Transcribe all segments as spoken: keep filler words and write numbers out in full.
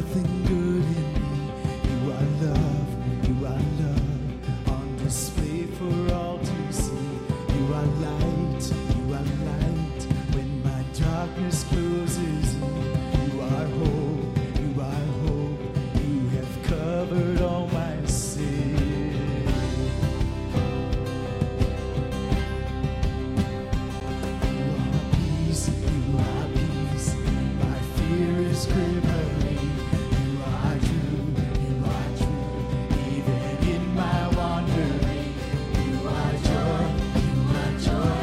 nothing good in me. You are love, you are love, on display for all to see. You are light, you are light, when my darkness closes in. You are hope, you are hope, you have covered all my sin. You are peace, you are peace, my fear is quivering. You are true, you are true, even in my wandering. You are joy, you are joy.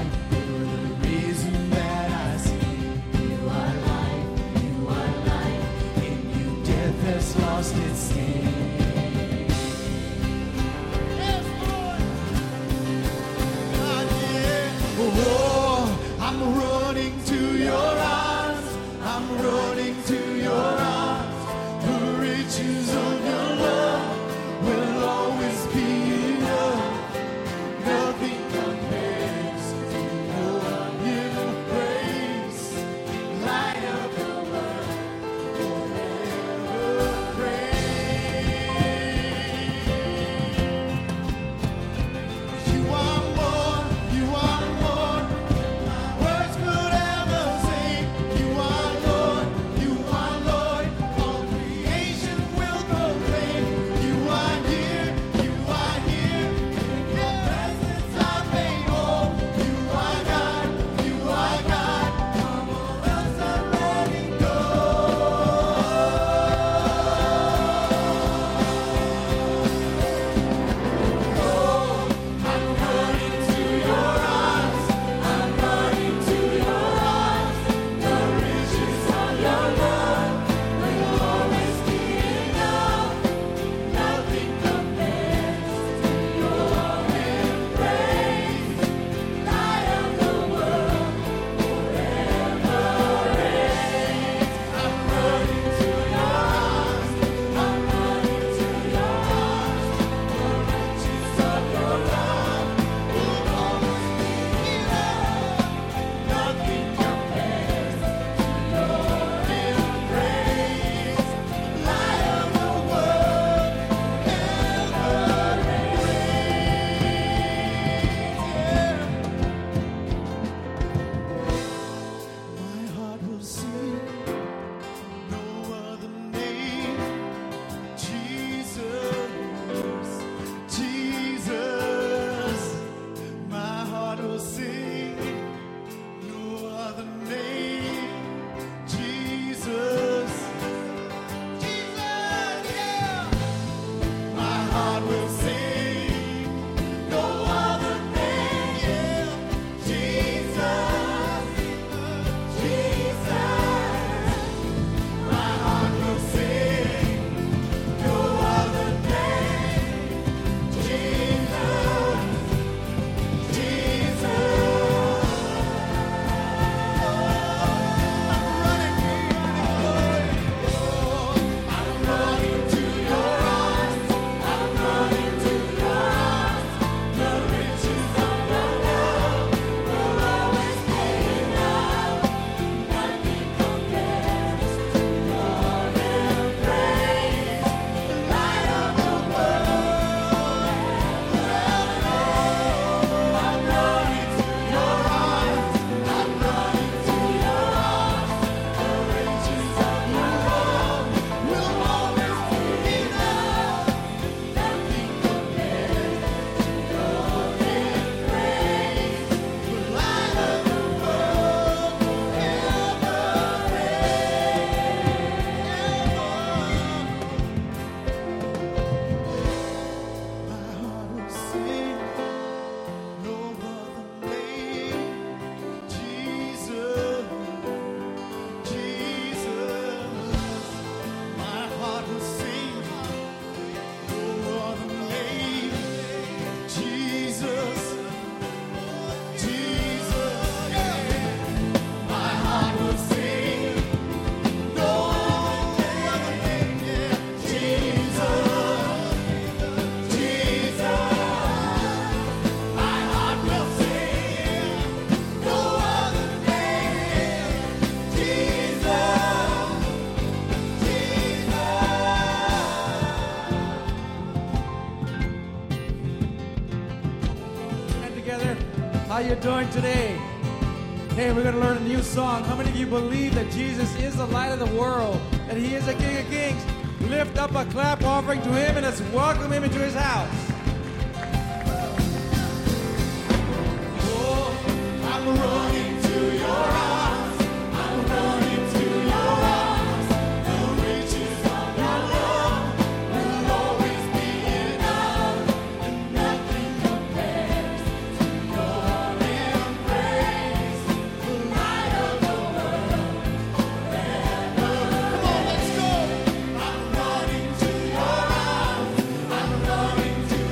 together. How you doing today? Hey, we're going to learn a new song. How many of you believe that Jesus is the light of the world, that he is the King of Kings? Lift up a clap offering to him and let's welcome him into his house. Oh, I'm running to your arms. I'm running to your arms. The riches of your love will always be enough, and nothing compares to your embrace, the light of the world forever. Come on, let's go. I'm running to your arms. I'm running to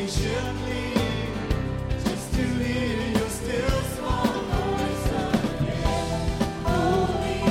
patiently just to hear your still small voice again. Holy,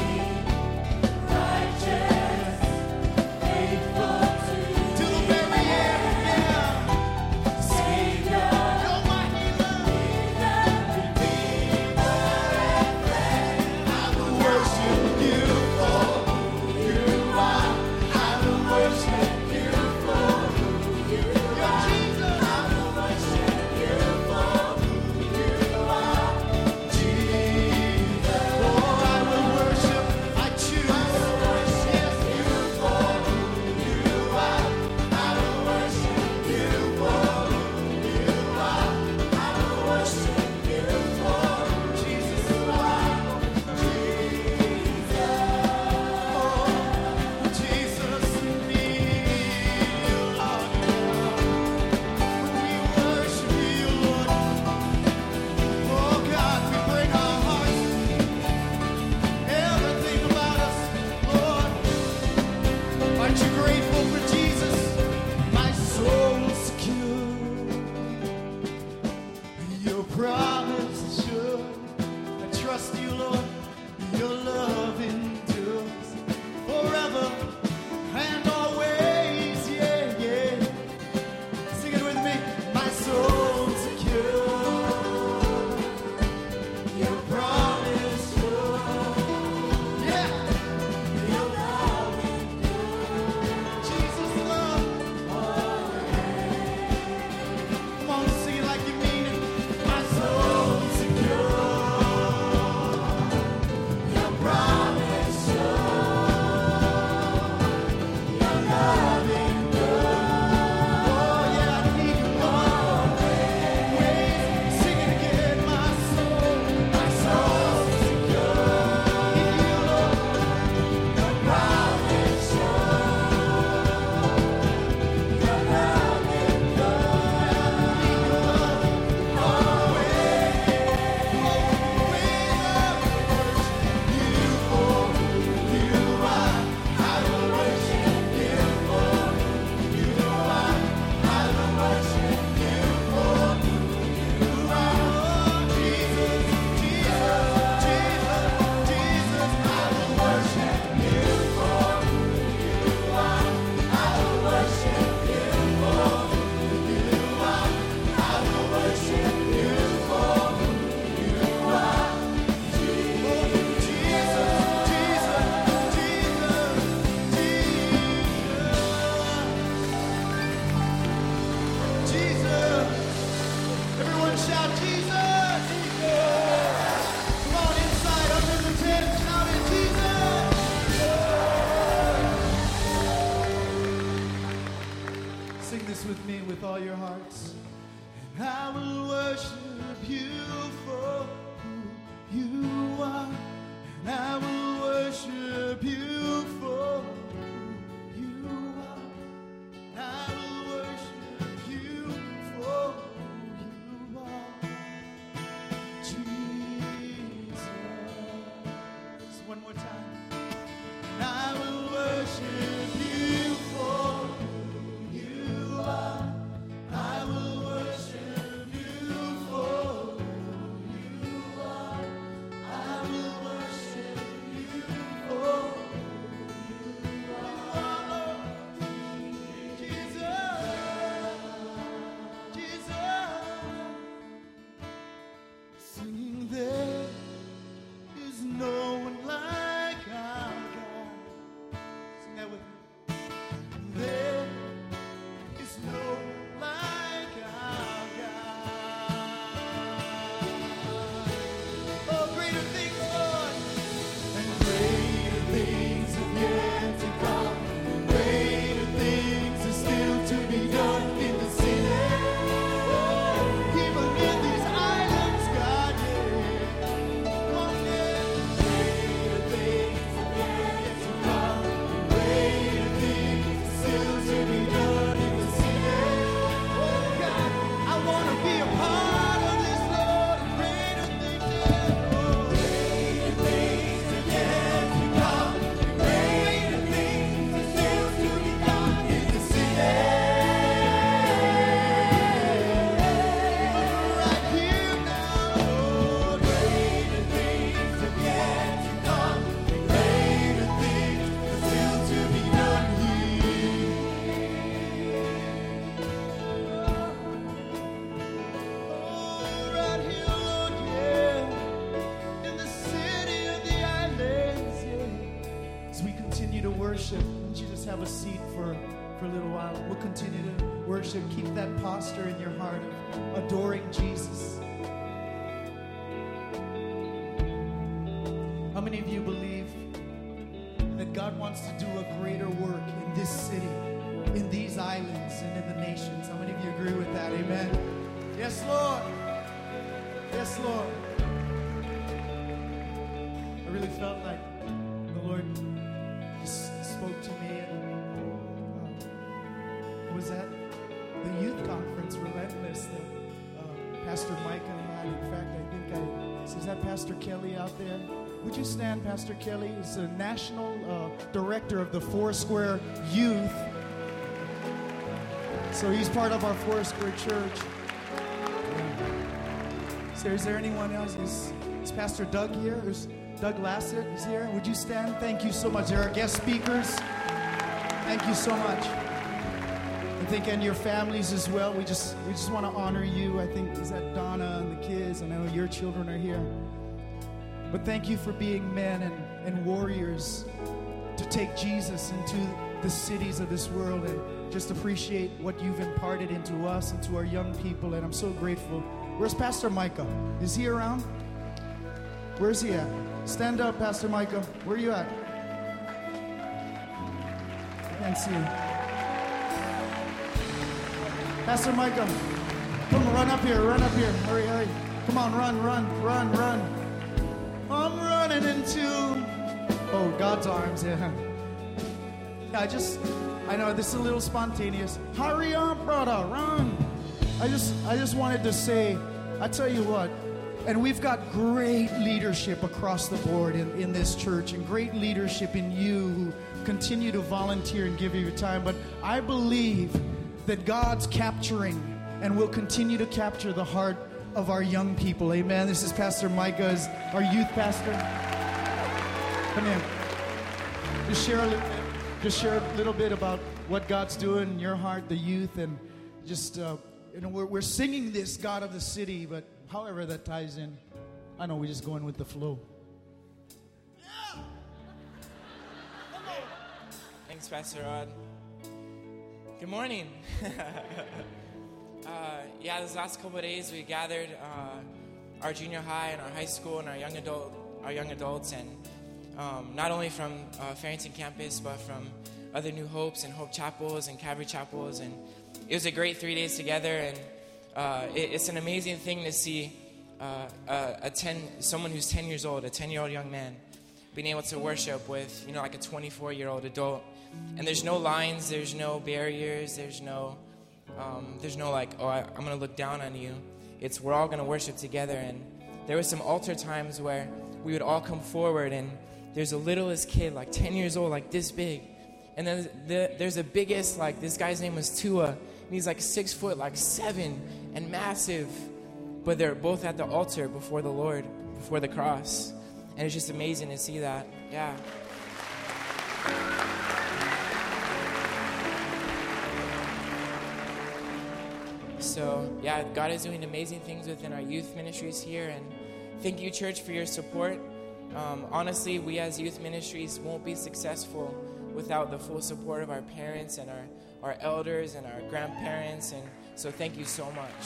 righteous, faithful to to the very end, yeah. Savior, you're my healer, Redeemer, and friend. I will worship you for who you are. I will worship you for who you are. Jesus, I will worship you for who you are. Jesus, oh, I will worship. I choose. I will worship you for who you are. I will worship you for who you are. I will worship you for Jesus, you are. Jesus, oh, Jesus, me, Lord. We worship you, Lord. Oh God, we bring our hearts, everything about us, Lord. Aren't you grateful for Jesus? My soul's secure. Your promise is sure. I trust you, Lord. Your love endures forever and always. Yeah, yeah. Sing it with me. My soul's secure. Your promise sure. Yeah. Your love endures. Jesus' love. Come on, sing it like you mean it. My soul's secure. Your promise sure. Your love endures. Oh yeah, I need you always. Sing it again. My soul, my soul's secure. In you, Lord. Your promise sure. Your love endures. I need your love always. Jesus, everyone shout Jesus! Come on inside, under the tent, shout it, Jesus! Sing this with me with all your hearts. And I will worship you for who you are. And I will worship you for who you are. I will worship you for who you are. Jesus. One more time. And I will worship you for who you are. I will worship you for who you are. I will worship you for who you continue to worship, keep that posture in your heart of adoring Jesus. How many of you believe that God wants to do a greater work in this city, in these islands, and in the nations? How many of you agree with that? Amen. Yes, Lord. Yes, Lord. I really felt like the Lord just spoke to me. And uh, what was that? The youth conference, Relentless, that uh, Pastor Micah had. In fact, I think I, is that Pastor Kelly out there? Would you stand, Pastor Kelly? He's the national uh, director of the Foursquare Youth. So he's part of our Foursquare Church. So is there anyone else? Is, is Pastor Doug here? Is Doug Lassett is here? Would you stand? Thank you so much. There are guest speakers. Thank you so much. I think, and your families as well. We just we just want to honor you. I think, is that Donna and the kids? I know your children are here. But thank you for being men and, and warriors to take Jesus into the cities of this world, and just appreciate what you've imparted into us and to our young people. And I'm so grateful. Where's Pastor Micah? Is he around? Where's he at? Stand up, Pastor Micah. Where are you at? I can't see you. Pastor Micah, come run up here, run up here. Hurry, hurry. Come on, run, run, run, run. I'm running into, oh, God's arms, yeah. Yeah, I just, I know this is a little spontaneous. Hurry up, brother, run. I just, I just wanted to say, I tell you what, and we've got great leadership across the board in, in this church, and great leadership in you who continue to volunteer and give you your time. But I believe that God's capturing and will continue to capture the heart of our young people. Amen. This is Pastor Micah, our youth pastor. Come in. Just share a little bit, just share a little bit about what God's doing in your heart, the youth, and just uh, you know we're we're singing this God of the city, but however that ties in, I know we're just going with the flow. Yeah. Thanks, Pastor Rod. Good morning. Uh, yeah, this last couple of days we gathered uh, our junior high and our high school and our young adult, our young adults, and um, not only from uh, Farrington campus, but from other New Hopes and Hope Chapels and Calvary Chapels, and it was a great three days together. And uh, it, it's an amazing thing to see uh, a, a ten, someone who's ten years old, a ten-year-old young man, being able to worship with, you know, like a twenty-four-year-old adult. And there's no lines, there's no barriers, there's no. Um, there's no like, oh, I, I'm going to look down on you. It's we're all going to worship together. And there was some altar times where we would all come forward, and there's a littlest kid, like ten years old, like this big. And then the, there's a biggest, like this guy's name was Tua, and he's like six foot, like seven, and massive. But they're both at the altar before the Lord, before the cross. And it's just amazing to see that. Yeah. So, yeah, God is doing amazing things within our youth ministries here. And thank you, church, for your support. Um, honestly, we as youth ministries won't be successful without the full support of our parents and our, our elders and our grandparents. And so thank you so much.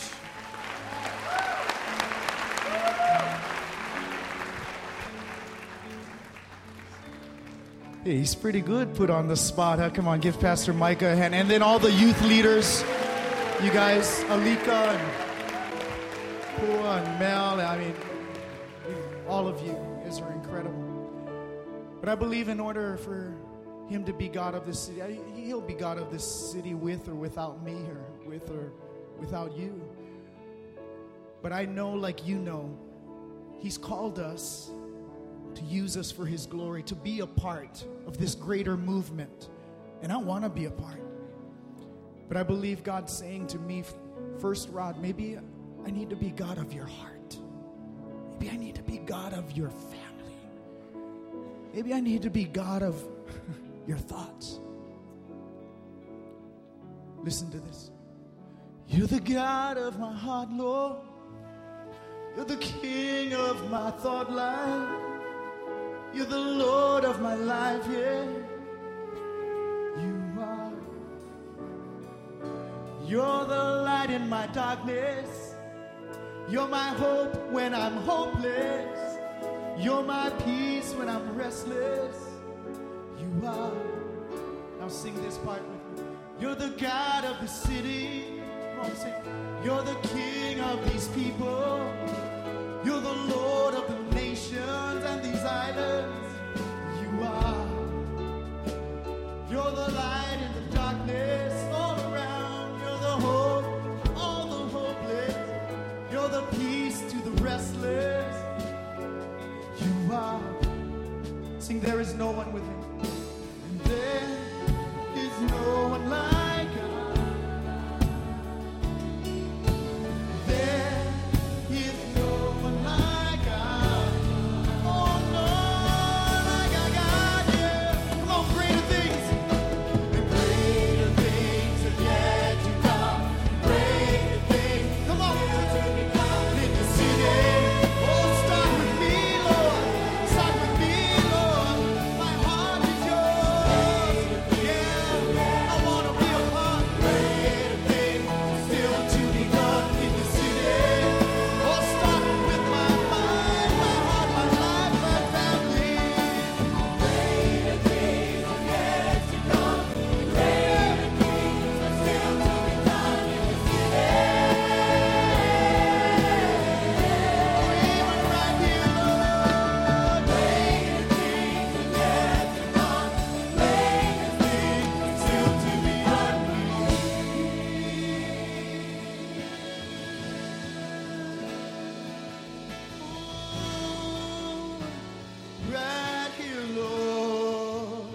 Hey, he's pretty good put on the spot, huh? Come on, give Pastor Micah a hand. And then all the youth leaders. You guys, Alika and Pua and Mel, I mean, all of you, you guys are incredible. But I believe in order for him to be God of this city, he'll be God of this city with or without me, or with or without you. But I know, like you know, he's called us to use us for his glory, to be a part of this greater movement. And I want to be a part. But I believe God's saying to me, first, Rod, maybe I need to be God of your heart. Maybe I need to be God of your family. Maybe I need to be God of your thoughts. Listen to this. You're the God of my heart, Lord. You're the King of my thought life. You're the Lord of my life, yeah. You are You're the light in my darkness. You're my hope when I'm hopeless. You're my peace when I'm restless. You are. Now sing this part with me. You're the God of the city. Come on, sing. You're the King of these people. You're the Lord of the nations and these islands. You are. You're the light in the darkness all around. You're the hope, all the hopeless. You're the peace to the restless. You are. Sing, there is no one with him. And there is no one like God. There is no one like God. Oh, no, like our God, yeah. Come on, greater things. And greater things are yet to come. Greater things. Come on. In the city. Oh, start with me, Lord. Start with me, Lord. My heart is yours. Yeah, I want to be a part. Greater things still to be done in the city. Oh, start with my mind, my heart, my life, my family. Greater things are yet to come. Greater things are still to be done in the city. Even right here, Lord. Greater things are yet to come. Greater things still to be done. Right here, Lord.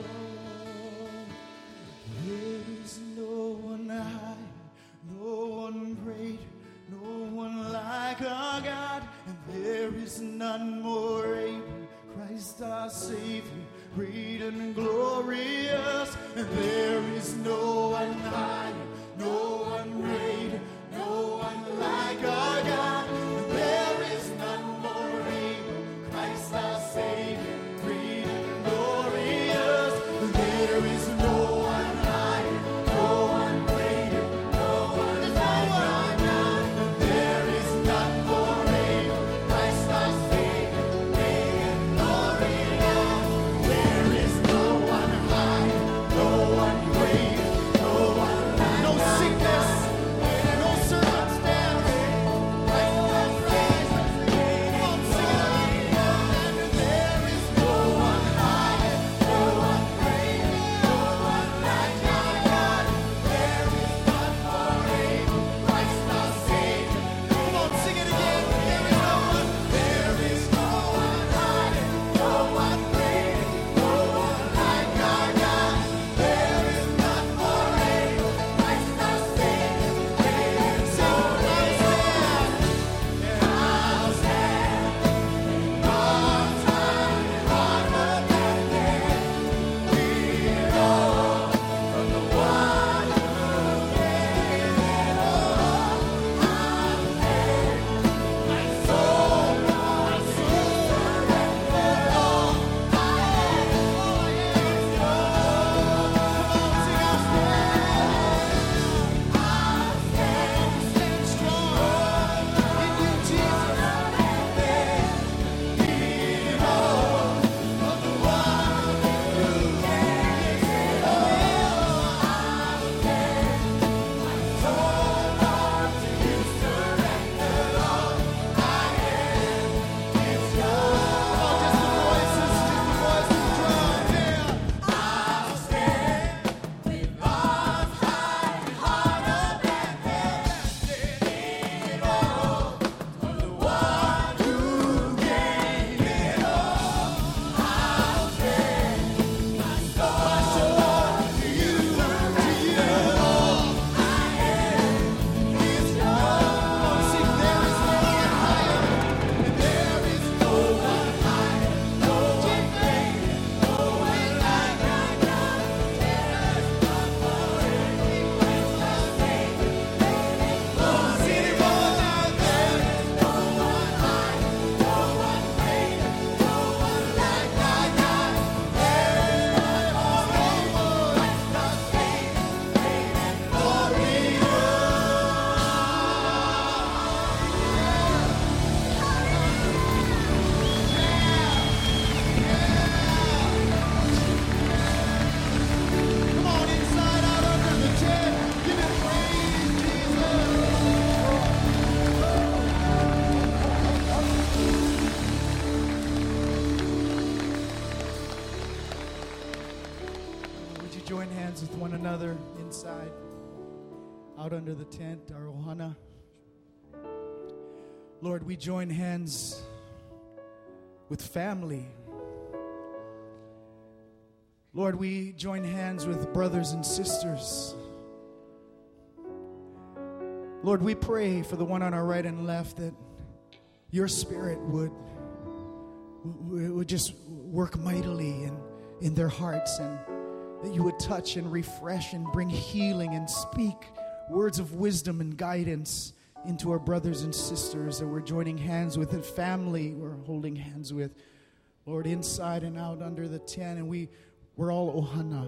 There is no one high, no one great, no one like our God, and there is none more able. Christ our Savior, great and glorious, and there is no one higher, no one greater, no one like our God, and there is none more able. Christ our Savior, great and glorious, and there is no one higher, no one greater, no one like our God, and there is none more able. Christ our Savior, great and glorious, there is no one higher, no one greater, no one like our God. No sickness join hands with one another inside, out under the tent, our ohana. Lord, we join hands with family. Lord, we join hands with brothers and sisters. Lord, we pray for the one on our right and left that your Spirit would, would just work mightily in, in their hearts, and that you would touch and refresh and bring healing and speak words of wisdom and guidance into our brothers and sisters that we're joining hands with, and family we're holding hands with. Lord, inside and out under the tent, and we, we're all ohana.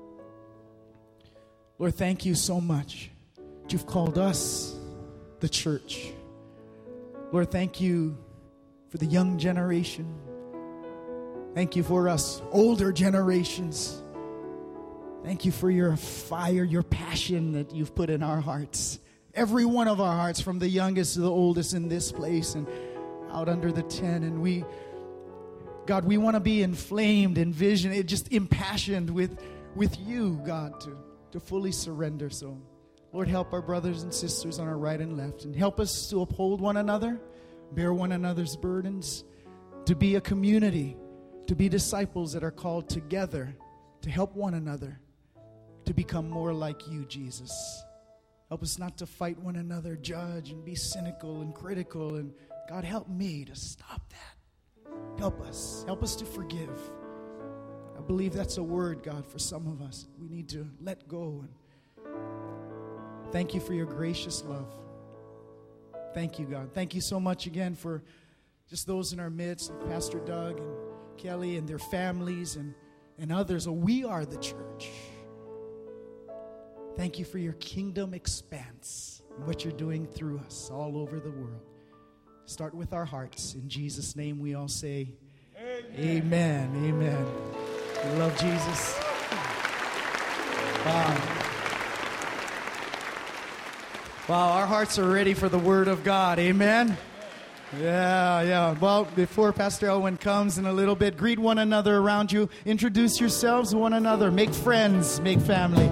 Lord, thank you so much that you've called us the church. Lord, thank you for the young generation. Thank you for us older generations. Thank you for your fire, your passion that you've put in our hearts. Every one of our hearts, from the youngest to the oldest in this place and out under the tent. And we, God, we want to be inflamed, envisioned, just impassioned with, with you, God, to, to fully surrender. So, Lord, help our brothers and sisters on our right and left, and help us to uphold one another, bear one another's burdens, to be a community, to be disciples that are called together to help one another to become more like you, Jesus. Help us not to fight one another, judge, and be cynical and critical. And God, help me to stop that. Help us. Help us to forgive. I believe that's a word, God, for some of us. We need to let go. And thank you for your gracious love. Thank you, God. Thank you so much again for just those in our midst, like Pastor Doug and Kelly and their families and, and others. Oh, we are the church. Thank you for your kingdom expanse and what you're doing through us all over the world. Start with our hearts. In Jesus' name we all say, Amen. Amen. Amen. We love Jesus. Wow. Wow, our hearts are ready for the Word of God. Amen. Yeah, yeah. Well, before Pastor Elwin comes in a little bit, greet one another around you. Introduce yourselves to one another. Make friends. Make family.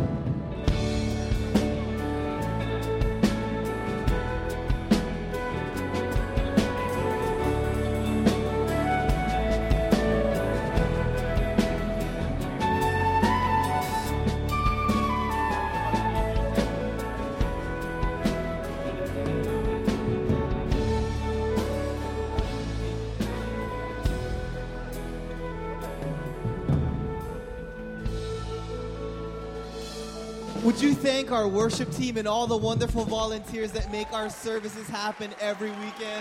Would you thank our worship team and all the wonderful volunteers that make our services happen every weekend?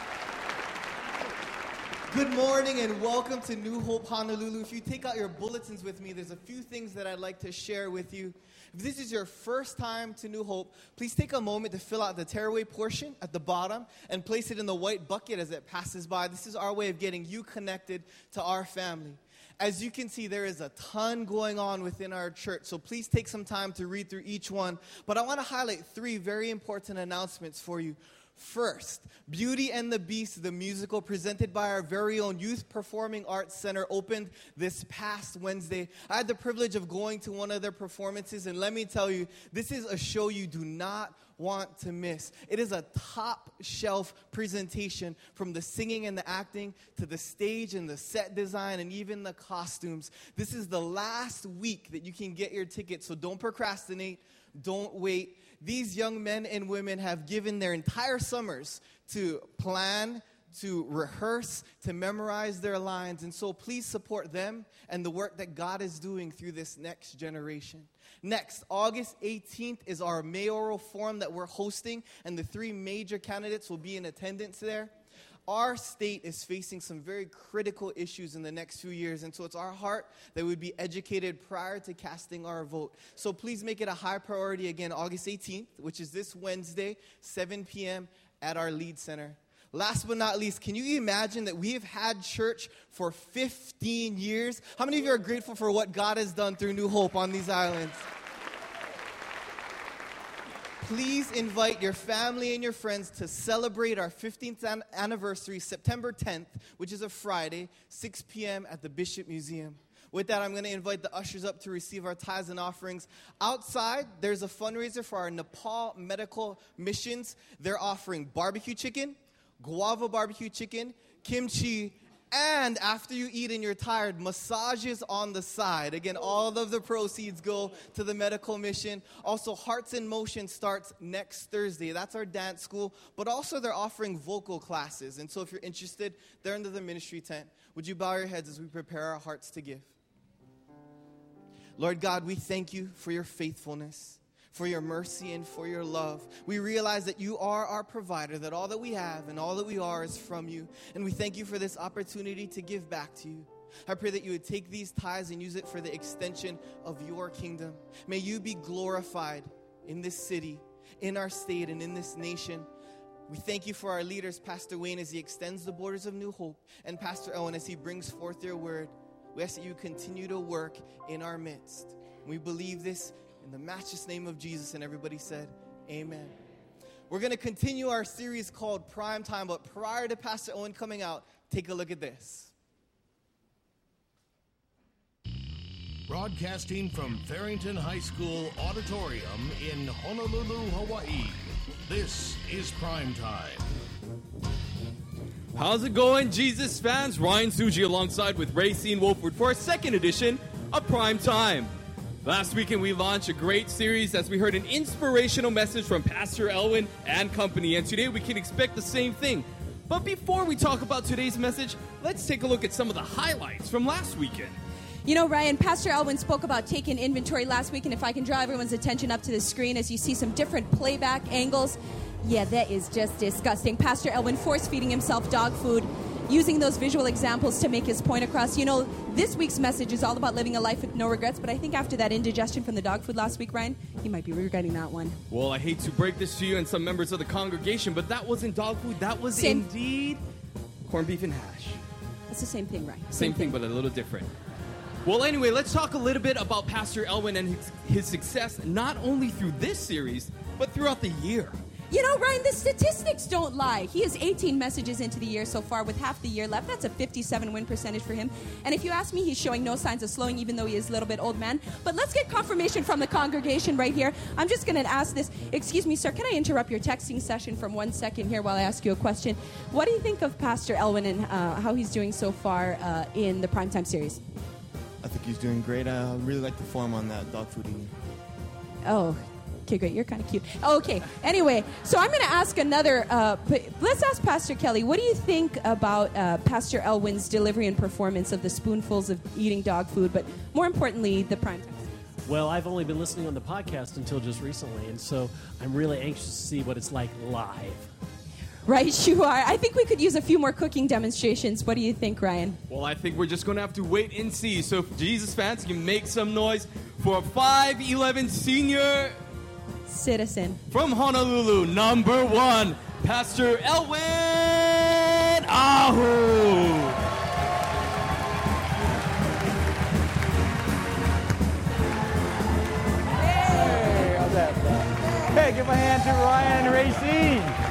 Good morning and welcome to New Hope Honolulu. If you take out your bulletins with me, there's a few things that I'd like to share with you. If this is your first time to New Hope, please take a moment to fill out the tearaway portion at the bottom and place it in the white bucket as it passes by. This is our way of getting you connected to our family. As you can see, there is a ton going on within our church, so please take some time to read through each one. But I want to highlight three very important announcements for you. First, Beauty and the Beast, the musical presented by our very own Youth Performing Arts Center, opened this past Wednesday. I had the privilege of going to one of their performances, and let me tell you, this is a show you do not want to miss. It is a top-shelf presentation, from the singing and the acting to the stage and the set design and even the costumes. This is the last week that you can get your tickets, so don't procrastinate, don't wait. These young men and women have given their entire summers to plan, to rehearse, to memorize their lines. And so please support them and the work that God is doing through this next generation. Next, August eighteenth is our mayoral forum that we're hosting, and the three major candidates will be in attendance there. Our state is facing some very critical issues in the next few years, and so it's our heart that we be educated prior to casting our vote. So please make it a high priority again, August eighteenth, which is this Wednesday, seven p.m. at our Lead Center. Last but not least, can you imagine that we have had church for fifteen years? How many of you are grateful for what God has done through New Hope on these islands? Please invite your family and your friends to celebrate our fifteenth an- anniversary, September tenth, which is a Friday, six p.m. at the Bishop Museum. With that, I'm going to invite the ushers up to receive our tithes and offerings. Outside, there's a fundraiser for our Nepal Medical Missions. They're offering barbecue chicken, guava barbecue chicken, kimchi, and after you eat and you're tired, massages on the side. Again, all of the proceeds go to the medical mission. Also, Hearts in Motion starts next Thursday. That's our dance school. But also, they're offering vocal classes. And so if you're interested, they're under the ministry tent. Would you bow your heads as we prepare our hearts to give? Lord God, we thank you for your faithfulness, for your mercy, and for your love. We realize that you are our provider, that all that we have and all that we are is from you. And we thank you for this opportunity to give back to you. I pray that you would take these tithes and use it for the extension of your kingdom. May you be glorified in this city, in our state, and in this nation. We thank you for our leaders, Pastor Wayne, as he extends the borders of New Hope, and Pastor Owen as he brings forth your word. We ask that you continue to work in our midst. We believe this in the matchless name of Jesus, and everybody said, amen. We're going to continue our series called Prime Time, but prior to Pastor Owen coming out, take a look at this. Broadcasting from Farrington High School Auditorium in Honolulu, Hawaii, this is Prime Time. How's it going, Jesus fans? Ryan Suji alongside with Racine Wolford for our second edition of Prime Time. Last weekend we launched a great series as we heard an inspirational message from Pastor Elwin and company, and today we can expect the same thing. But before we talk about today's message, let's take a look at some of the highlights from last weekend. You know, Ryan, Pastor Elwin spoke about taking inventory last week, and if I can draw everyone's attention up to the screen as you see some different playback angles. Yeah, that is just disgusting. Pastor Elwin force-feeding himself dog food, using those visual examples to make his point across. You know, this week's message is all about living a life with no regrets, but I think after that indigestion from the dog food last week, Ryan, you might be regretting that one. Well, I hate to break this to you and some members of the congregation, but that wasn't dog food. That was Same. indeed corned beef and hash. It's the same thing, Ryan. Same, Same thing, thing, but a little different. Well, anyway, let's talk a little bit about Pastor Elwin and his, his success, not only through this series, but throughout the year. You know, Ryan, the statistics don't lie. He has eighteen messages into the year so far with half the year left. That's a fifty-seven win percentage for him. And if you ask me, he's showing no signs of slowing, even though he is a little bit old man. But let's get confirmation from the congregation right here. I'm just going to ask this. Excuse me, sir, can I interrupt your texting session from one second here while I ask you a question? What do you think of Pastor Elwin and uh, how he's doing so far uh, in the Primetime series? I think he's doing great. I really like the form on that dog food eating. Oh, okay, great. You're kind of cute. Okay, anyway, so I'm going to ask another, uh, let's ask Pastor Kelly, what do you think about uh, Pastor Elwin's delivery and performance of the spoonfuls of eating dog food, but more importantly, the prime time? Well, I've only been listening on the podcast until just recently, and so I'm really anxious to see what it's like live. Right, you are. I think we could use a few more cooking demonstrations. What do you think, Ryan? Well, I think we're just going to have to wait and see. So if Jesus fans can make some noise for five eleven senior citizen from Honolulu, number one, Pastor Elwin Ahu. Hey, how's that? Hey, give a hand to Ryan and Racine.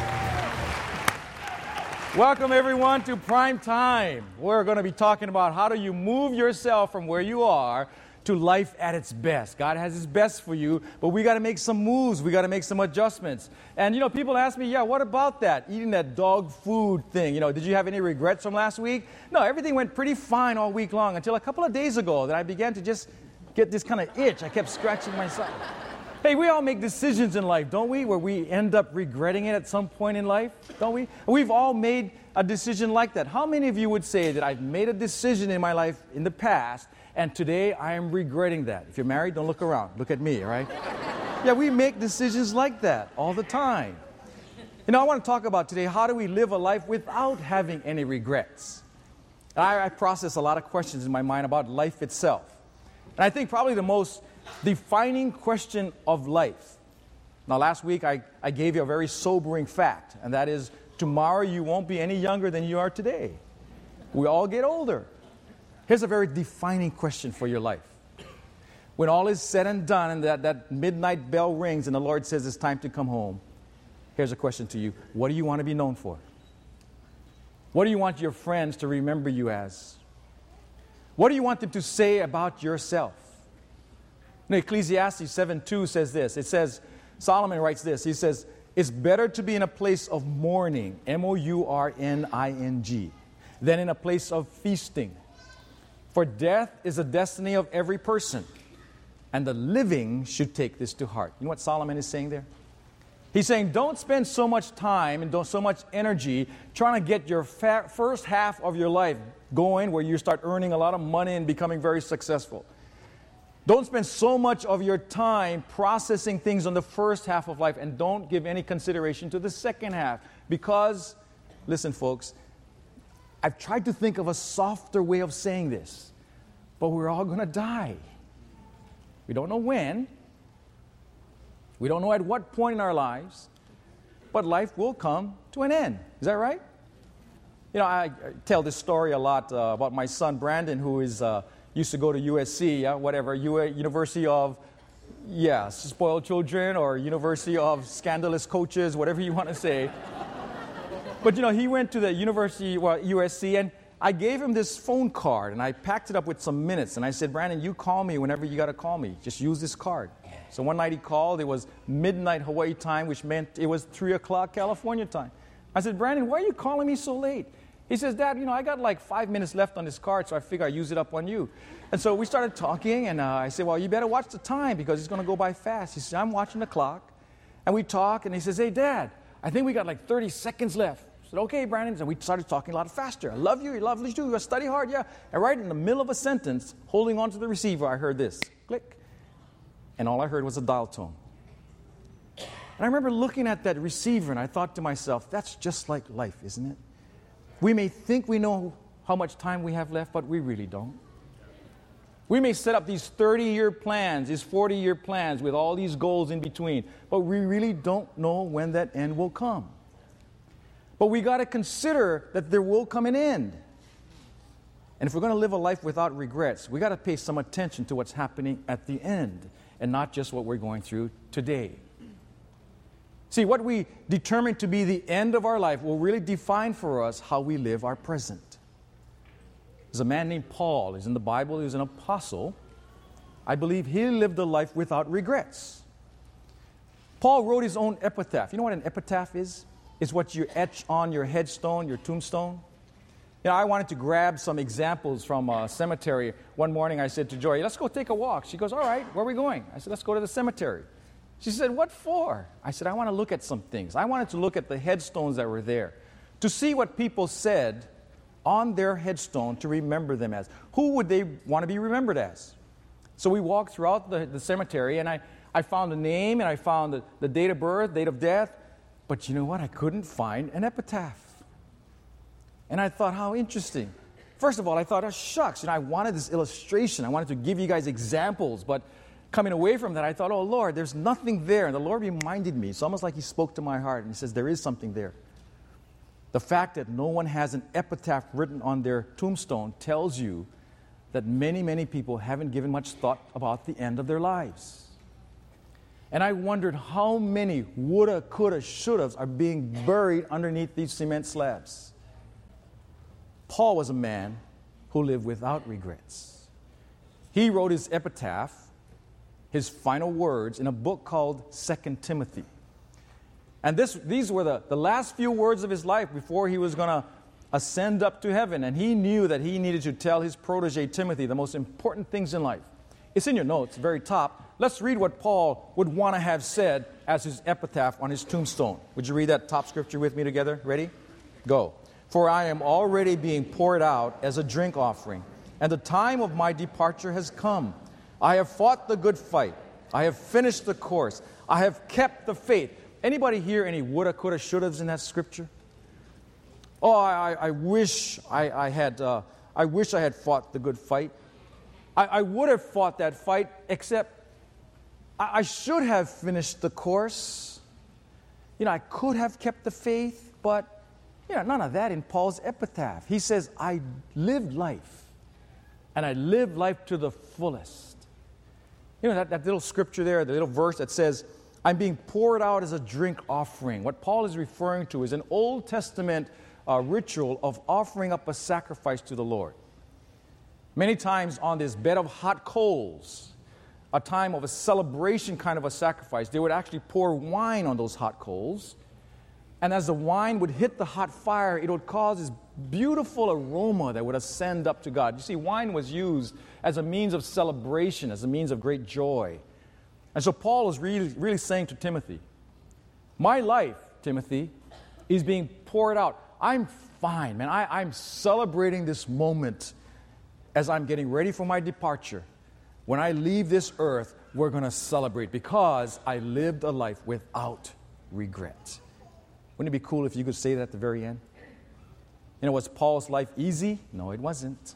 Welcome, everyone, to Prime Time. We're going to be talking about how do you move yourself from where you are to life at its best. God has His best for you, but we got to make some moves. We got to make some adjustments. And, you know, people ask me, yeah, what about that? Eating that dog food thing. You know, did you have any regrets from last week? No, everything went pretty fine all week long until a couple of days ago that I began to just get this kind of itch. I kept scratching myself. Hey, we all make decisions in life, don't we, where we end up regretting it at some point in life, don't we? We've all made a decision like that. How many of you would say that I've made a decision in my life in the past, and today I am regretting that? If you're married, don't look around. Look at me, all right? Yeah, we make decisions like that all the time. You know, I want to talk about today, how do we live a life without having any regrets? I, I process a lot of questions in my mind about life itself. And I think probably the most defining question of life. Now, last week I, I gave you a very sobering fact, and that is tomorrow you won't be any younger than you are today. We all get older. Here's a very defining question for your life. When all is said and done and that, that midnight bell rings and the Lord says it's time to come home, here's a question to you. What do you want to be known for? What do you want your friends to remember you as? What do you want them to say about yourself? Now, Ecclesiastes seven two says this. It says, Solomon writes this. He says, it's better to be in a place of mourning, M O U R N I N G, than in a place of feasting. For death is the destiny of every person, and the living should take this to heart. You know what Solomon is saying there? He's saying, don't spend so much time and don't so much energy trying to get your fa- first half of your life going where you start earning a lot of money and becoming very successful. Don't spend so much of your time processing things on the first half of life, and don't give any consideration to the second half. Because, listen folks, I've tried to think of a softer way of saying this, but we're all going to die. We don't know when. We don't know at what point in our lives, but life will come to an end. Is that right? You know, I, I tell this story a lot uh, about my son Brandon, who is uh, used to go to U S C, uh, whatever, U- University of, yeah, spoiled children, or University of scandalous coaches, whatever you want to say. But you know, he went to the University, well, U S C, and I gave him this phone card, and I packed it up with some minutes, and I said, Brandon, you call me whenever you got to call me. Just use this card. So one night he called. It was midnight Hawaii time, which meant it was three o'clock California time. I said, Brandon, why are you calling me so late? He says, Dad, you know, I got like five minutes left on this card, so I figure I'd use it up on you. And so we started talking, and uh, I said, well, you better watch the time because it's going to go by fast. He said, I'm watching the clock. And we talk, and he says, hey, Dad, I think we got like thirty seconds left. I said, okay, Brandon. And we started talking a lot faster. I love you. You love you too. You study hard, yeah. And right in the middle of a sentence, holding on to the receiver, I heard this. Click. And all I heard was a dial tone. And I remember looking at that receiver, and I thought to myself, that's just like life, isn't it? We may think we know how much time we have left, but we really don't. We may set up these thirty-year plans, these forty-year plans with all these goals in between, but we really don't know when that end will come. But we got to consider that there will come an end. And if we're going to live a life without regrets, we got to pay some attention to what's happening at the end and not just what we're going through today. See, what we determine to be the end of our life will really define for us how we live our present. There's a man named Paul. He's in the Bible. He was an apostle. I believe he lived a life without regrets. Paul wrote his own epitaph. You know what an epitaph is? It's what you etch on your headstone, your tombstone. You know, I wanted to grab some examples from a cemetery. One morning I said to Joy, let's go take a walk. She goes, all right, where are we going? I said, let's go to the cemetery. She said, what for? I said, I want to look at some things. I wanted to look at the headstones that were there to see what people said on their headstone to remember them as. Who would they want to be remembered as? So we walked throughout the, the cemetery, and I, I found a name, and I found the, the date of birth, date of death. But you know what? I couldn't find an epitaph. And I thought, how interesting. First of all, I thought, oh, shucks. You know, I wanted this illustration. I wanted to give you guys examples. But coming away from that, I thought, oh, Lord, there's nothing there. And the Lord reminded me. It's almost like He spoke to my heart. And He says, there is something there. The fact that no one has an epitaph written on their tombstone tells you that many, many people haven't given much thought about the end of their lives. And I wondered how many woulda, coulda, shouldas are being buried underneath these cement slabs. Paul was a man who lived without regrets. He wrote his epitaph, his final words, in a book called Second Timothy. And this, these were the, the last few words of his life before he was going to ascend up to heaven. And he knew that he needed to tell his protege Timothy the most important things in life. It's in your notes, very top. Let's read what Paul would want to have said as his epitaph on his tombstone. Would you read that top scripture with me together? Ready? Go. For I am already being poured out as a drink offering, and the time of my departure has come. I have fought the good fight. I have finished the course. I have kept the faith. Anybody hear any woulda, coulda, shouldas in that scripture? Oh, I, I wish I, I had. Uh, I wish I had fought the good fight. I, I would have fought that fight, except I, I should have finished the course. You know, I could have kept the faith, but you know, none of that in Paul's epitaph. He says, "I lived life, and I lived life to the fullest." You know that, that little scripture there, the little verse that says, I'm being poured out as a drink offering. What Paul is referring to is an Old Testament uh, ritual of offering up a sacrifice to the Lord. Many times on this bed of hot coals, a time of a celebration kind of a sacrifice, they would actually pour wine on those hot coals. And as the wine would hit the hot fire, it would cause this beautiful aroma that would ascend up to God. You see, wine was used as a means of celebration, as a means of great joy. And so Paul is really, really saying to Timothy, my life, Timothy, is being poured out. I'm fine, man. I, I'm celebrating this moment as I'm getting ready for my departure. When I leave this earth, we're going to celebrate because I lived a life without regret. Wouldn't it be cool if you could say that at the very end? You know, was Paul's life easy? No, it wasn't.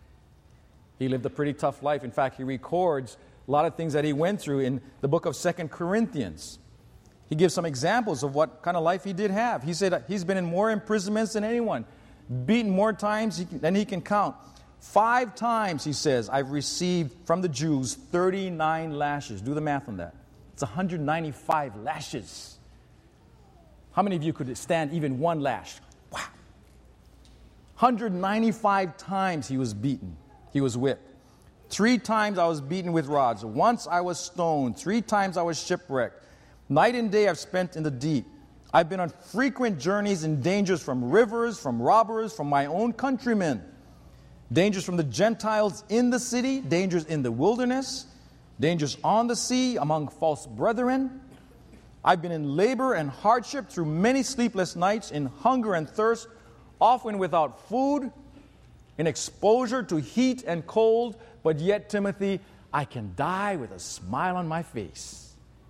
He lived a pretty tough life. In fact, he records a lot of things that he went through in the book of Second Corinthians. He gives some examples of what kind of life he did have. He said he's been in more imprisonments than anyone, beaten more times than he can count. Five times, he says, I've received from the Jews thirty-nine lashes. Do the math on that. It's one hundred ninety-five lashes. How many of you could stand even one lash? Wow. one hundred ninety-five times he was beaten. He was whipped. Three times I was beaten with rods. Once I was stoned. Three times I was shipwrecked. Night and day I've spent in the deep. I've been on frequent journeys and dangers from rivers, from robbers, from my own countrymen. Dangers from the Gentiles in the city, dangers in the wilderness, dangers on the sea among false brethren. I've been in labor and hardship through many sleepless nights, in hunger and thirst, often without food, in exposure to heat and cold. But yet, Timothy, I can die with a smile on my face.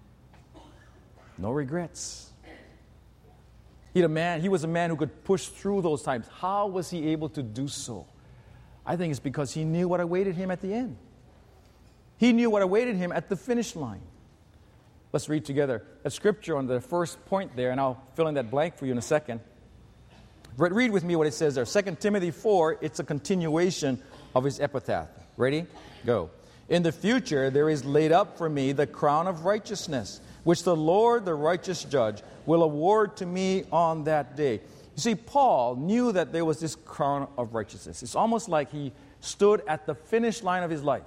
No regrets. He, a man, he was a man who could push through those times. How was he able to do so? I think it's because he knew what awaited him at the end. He knew what awaited him at the finish line. Let's read together a scripture on the first point there, and I'll fill in that blank for you in a second. But read with me what it says there. Second Timothy four, it's a continuation of his epitaph. Ready? Go. In the future there is laid up for me the crown of righteousness, which the Lord, the righteous judge, will award to me on that day. You see, Paul knew that there was this crown of righteousness. It's almost like he stood at the finish line of his life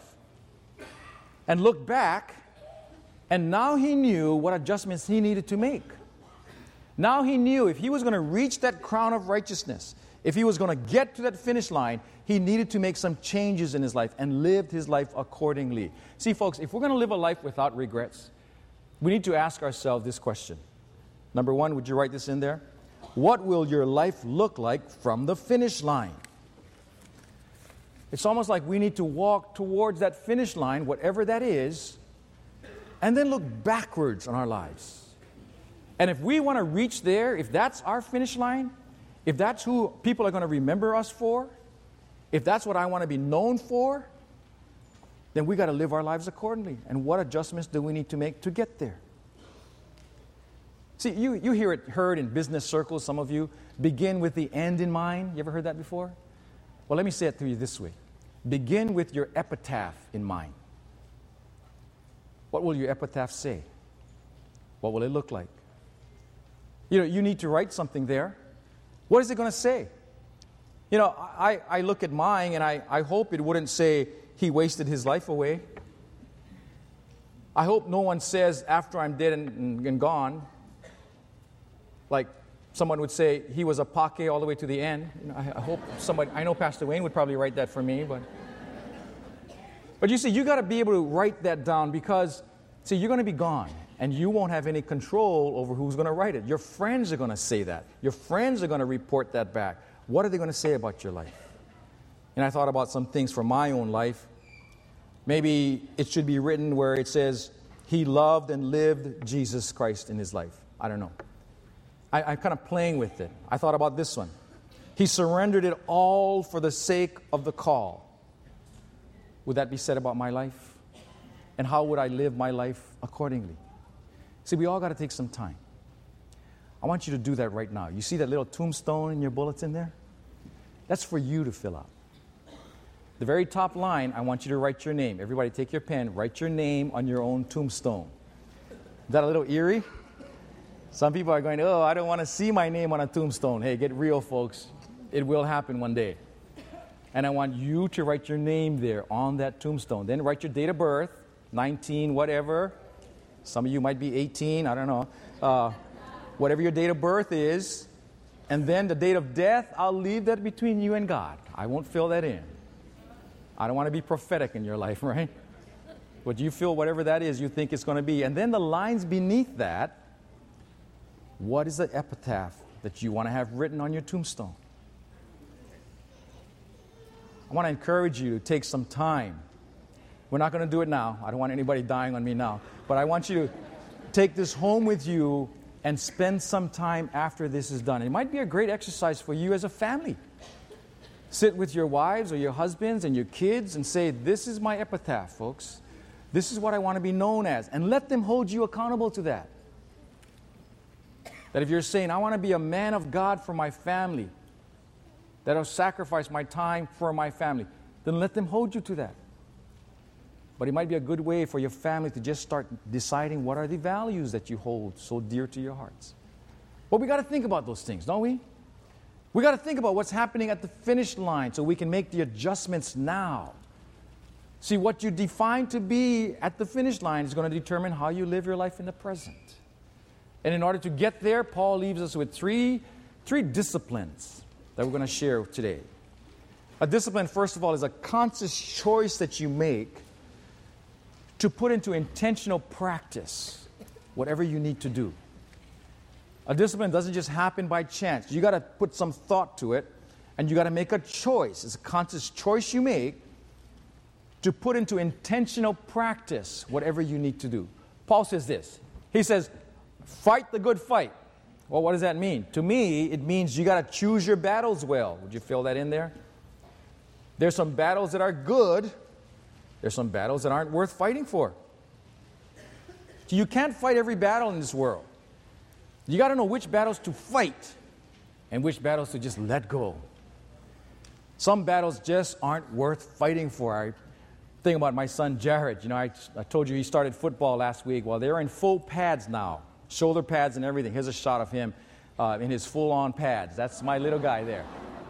and looked back, and now he knew what adjustments he needed to make. Now he knew if he was going to reach that crown of righteousness, if he was going to get to that finish line, he needed to make some changes in his life and lived his life accordingly. See, folks, if we're going to live a life without regrets, we need to ask ourselves this question. Number one, would you write this in there? What will your life look like from the finish line? It's almost like we need to walk towards that finish line, whatever that is, and then look backwards on our lives. And if we want to reach there, if that's our finish line, if that's who people are going to remember us for, if that's what I want to be known for, then we got to live our lives accordingly. And what adjustments do we need to make to get there? See, you, you hear it heard in business circles, some of you, begin with the end in mind. You ever heard that before? Well, let me say it to you this way. Begin with your epitaph in mind. What will your epitaph say? What will it look like? You know, you need to write something there. What is it going to say? You know, I, I look at mine and I, I hope it wouldn't say he wasted his life away. I hope no one says after I'm dead and, and gone, like someone would say he was a pake all the way to the end. You know, I, I hope somebody, I know Pastor Wayne would probably write that for me, but but you see, you got to be able to write that down because, see, you're going to be gone and you won't have any control over who's going to write it. Your friends are going to say that. Your friends are going to report that back. What are they going to say about your life? And I thought about some things from my own life. Maybe it should be written where it says, he loved and lived Jesus Christ in his life. I don't know. I, I'm kind of playing with it. I thought about this one. He surrendered it all for the sake of the call. Would that be said about my life? And how would I live my life accordingly? See, we all got to take some time. I want you to do that right now. You see that little tombstone in your bulletin there? That's for you to fill out. The very top line, I want you to write your name. Everybody take your pen, write your name on your own tombstone. Is that a little eerie? Some people are going, oh, I don't want to see my name on a tombstone. Hey, get real, folks. It will happen one day. And I want you to write your name there on that tombstone. Then write your date of birth, nineteen, whatever. Some of you might be eighteen, I don't know. Uh, whatever your date of birth is. And then the date of death, I'll leave that between you and God. I won't fill that in. I don't want to be prophetic in your life, right? But you feel whatever that is you think it's going to be. And then the lines beneath that, what is the epitaph that you want to have written on your tombstone? I want to encourage you to take some time. We're not going to do it now. I don't want anybody dying on me now. But I want you to take this home with you and spend some time after this is done. It might be a great exercise for you as a family. Sit with your wives or your husbands and your kids and say, this is my epitaph, folks. This is what I want to be known as. And let them hold you accountable to that. That if you're saying, I want to be a man of God for my family, that I'll sacrifice my time for my family, then let them hold you to that. But it might be a good way for your family to just start deciding what are the values that you hold so dear to your hearts. But we got to think about those things, don't we? We got to think about what's happening at the finish line so we can make the adjustments now. See, what you define to be at the finish line is going to determine how you live your life in the present. And in order to get there, Paul leaves us with three, three disciplines that we're going to share today. A discipline, first of all, is a conscious choice that you make to put into intentional practice whatever you need to do. A discipline doesn't just happen by chance. You got to put some thought to it, and you got to make a choice. It's a conscious choice you make to put into intentional practice whatever you need to do. Paul says this. He says, fight the good fight. Well, what does that mean? To me, it means you got to choose your battles well. Would you fill that in there? There's some battles that are good. There's some battles that aren't worth fighting for. You can't fight every battle in this world. You got to know which battles to fight and which battles to just let go. Some battles just aren't worth fighting for. I think about my son Jared. You know, I, I told you he started football last week. Well, they're in full pads now, shoulder pads and everything. Here's a shot of him uh, in his full-on pads. That's my little guy there.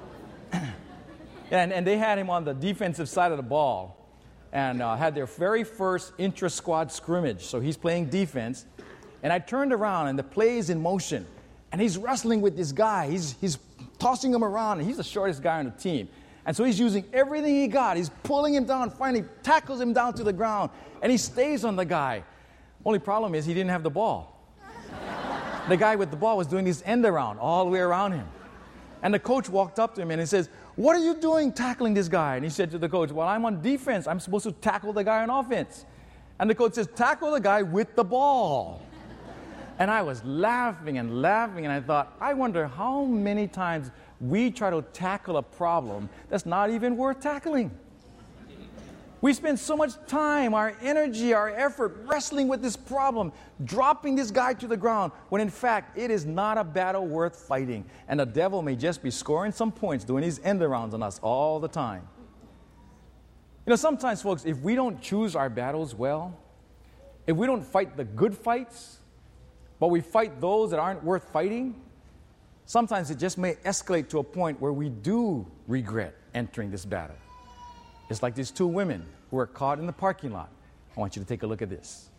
and, and they had him on the defensive side of the ball. And uh, had their very first intra-squad scrimmage. So he's playing defense. And I turned around, and the play is in motion. And he's wrestling with this guy. He's, he's tossing him around, and he's the shortest guy on the team. And so he's using everything he got. He's pulling him down, finally tackles him down to the ground, and he stays on the guy. Only problem is he didn't have the ball. The guy with the ball was doing this end around all the way around him. And the coach walked up to him, and he says, what are you doing tackling this guy? And he said to the coach, well, I'm on defense. I'm supposed to tackle the guy on offense. And the coach says, tackle the guy with the ball. And I was laughing and laughing, and I thought, I wonder how many times we try to tackle a problem that's not even worth tackling. We spend so much time, our energy, our effort wrestling with this problem, dropping this guy to the ground, when in fact it is not a battle worth fighting. And the devil may just be scoring some points, doing these end arounds on us all the time. You know, sometimes, folks, if we don't choose our battles well, if we don't fight the good fights, but we fight those that aren't worth fighting, sometimes it just may escalate to a point where we do regret entering this battle. It's like these two women who were caught in the parking lot. I want you to take a look at this.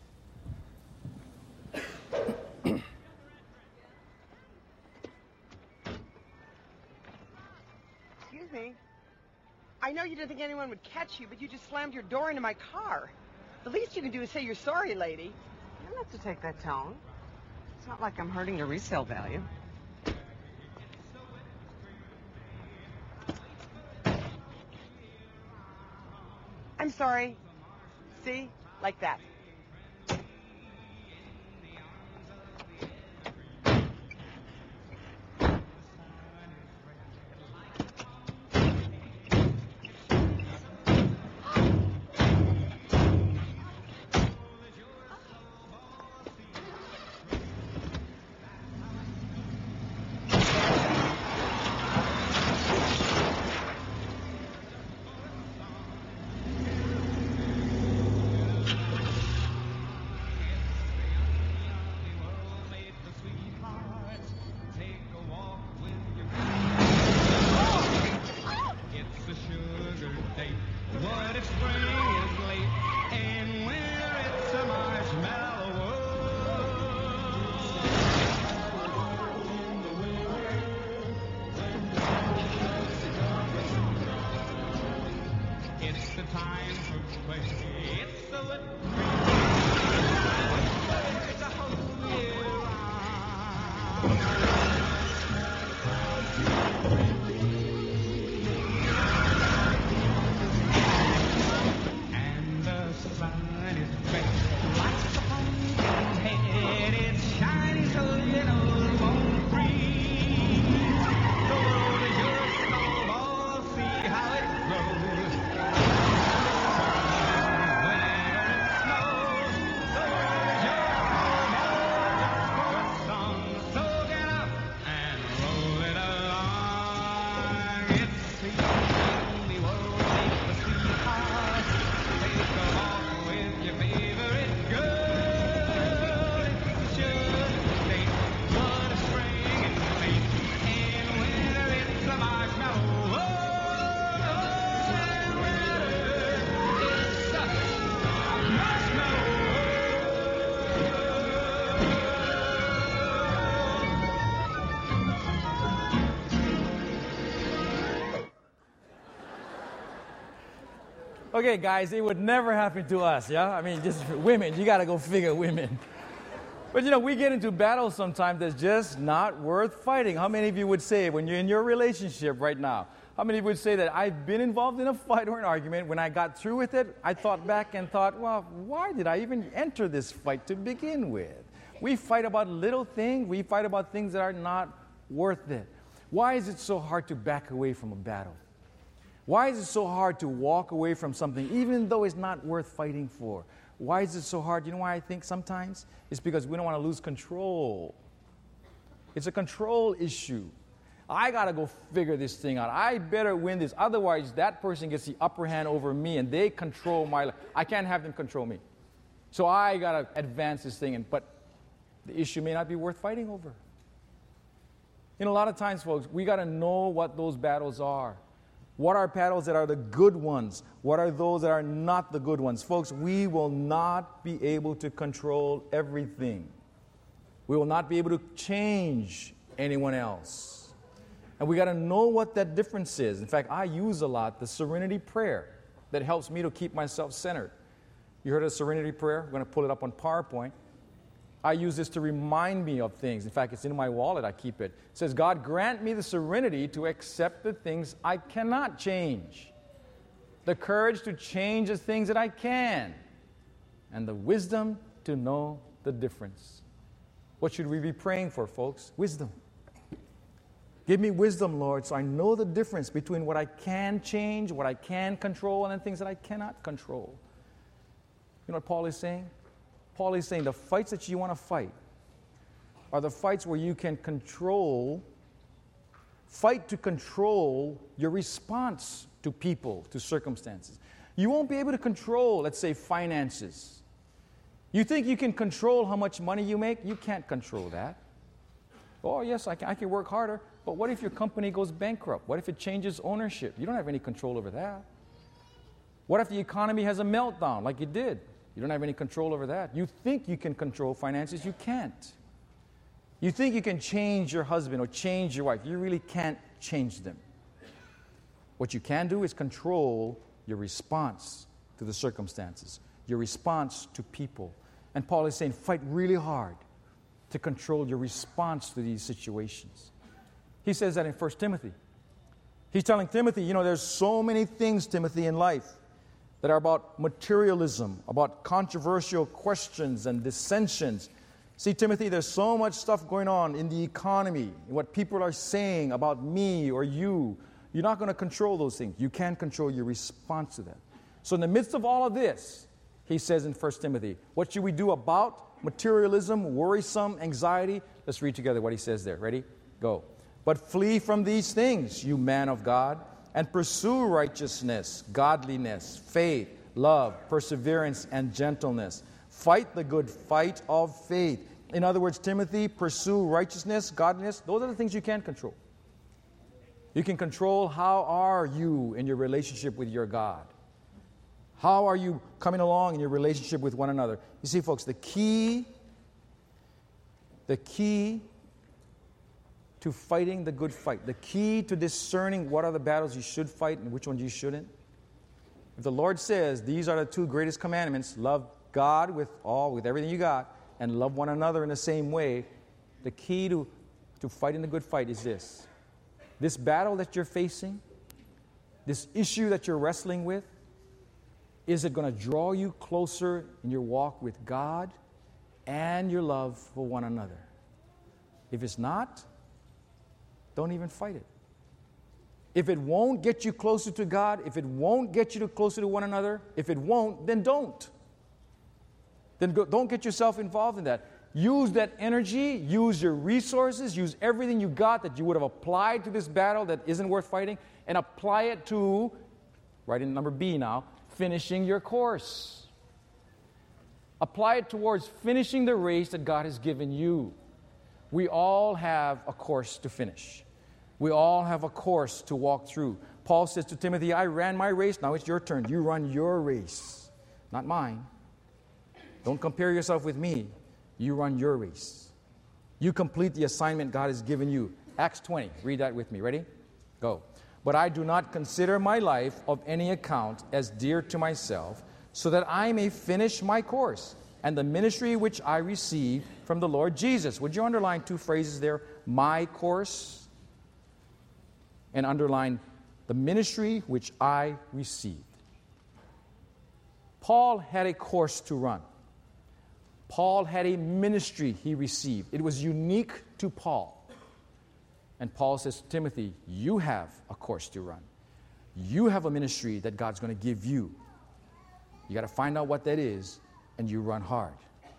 Excuse me. I know you didn't think anyone would catch you, but you just slammed your door into my car. The least you can do is say you're sorry, lady. You don't have to take that tone. It's not like I'm hurting your resale value. I'm sorry. See? Like that. Okay, guys, it would never happen to us, yeah? I mean, just women. You got to go figure women. But, you know, we get into battles sometimes that's just not worth fighting. How many of you would say, when you're in your relationship right now, how many of you would say that I've been involved in a fight or an argument, when I got through with it, I thought back and thought, well, why did I even enter this fight to begin with? We fight about little things. We fight about things that are not worth it. Why is it so hard to back away from a battle? Why is it so hard to walk away from something, even though it's not worth fighting for? Why is it so hard? You know why I think sometimes? It's because we don't want to lose control. It's a control issue. I got to go figure this thing out. I better win this. Otherwise, that person gets the upper hand over me and they control my life. I can't have them control me. So I got to advance this thing. And, but the issue may not be worth fighting over. You know, a lot of times, folks, we got to know what those battles are. What are battles that are the good ones? What are those that are not the good ones? Folks, we will not be able to control everything. We will not be able to change anyone else. And we got to know what that difference is. In fact, I use a lot the serenity prayer that helps me to keep myself centered. You heard of the serenity prayer? I'm going to pull it up on PowerPoint. I use this to remind me of things. In fact, it's in my wallet. I keep it. It says, God, grant me the serenity to accept the things I cannot change, the courage to change the things that I can, and the wisdom to know the difference. What should we be praying for, folks? Wisdom. Give me wisdom, Lord, so I know the difference between what I can change, what I can control, and the things that I cannot control. You know what Paul is saying? Paul is saying the fights that you want to fight are the fights where you can control, fight to control your response to people, to circumstances. You won't be able to control, let's say, finances. You think you can control how much money you make? You can't control that. Oh, yes, I can, I can work harder. But what if your company goes bankrupt? What if it changes ownership? You don't have any control over that. What if the economy has a meltdown like it did? You don't have any control over that. You think you can control finances. You can't. You think you can change your husband or change your wife. You really can't change them. What you can do is control your response to the circumstances, your response to people. And Paul is saying, fight really hard to control your response to these situations. He says that in First Timothy. He's telling Timothy, you know, there's so many things, Timothy, in life that are about materialism, about controversial questions and dissensions. See, Timothy, there's so much stuff going on in the economy, in what people are saying about me or you. You're not going to control those things. You can control your response to that. So in the midst of all of this, he says in First Timothy, what should we do about materialism, worrisome, anxiety? Let's read together what he says there. Ready? Go. But flee from these things, you man of God, and pursue righteousness, godliness, faith, love, perseverance, and gentleness. Fight the good fight of faith. In other words, Timothy, pursue righteousness, godliness. Those are the things you can control. You can control how are you in your relationship with your God. How are you coming along in your relationship with one another? You see, folks, the key, the key to fighting the good fight, the key to discerning what are the battles you should fight and which ones you shouldn't. If the Lord says these are the two greatest commandments, love God with all, with everything you got, and love one another in the same way, the key to, to fighting the good fight is this. This battle that you're facing, this issue that you're wrestling with, is it going to draw you closer in your walk with God and your love for one another? If it's not, don't even fight it. If it won't get you closer to God, if it won't get you to closer to one another, if it won't, then don't. Then go, don't get yourself involved in that. Use that energy, use your resources, use everything you got that you would have applied to this battle that isn't worth fighting, and apply it to, right in number B now, finishing your course. Apply it towards finishing the race that God has given you. We all have a course to finish. We all have a course to walk through. Paul says to Timothy, I ran my race, now it's your turn. You run your race, not mine. Don't compare yourself with me. You run your race. You complete the assignment God has given you. Acts twenty, read that with me. Ready? Go. But I do not consider my life of any account as dear to myself, so that I may finish my course and the ministry which I received from the Lord Jesus. Would you underline two phrases there? My course, and underline the ministry which I received. Paul had a course to run. Paul had a ministry he received. It was unique to Paul. And Paul says to Timothy, you have a course to run. You have a ministry that God's going to give you. You got to find out what that is, and you run hard.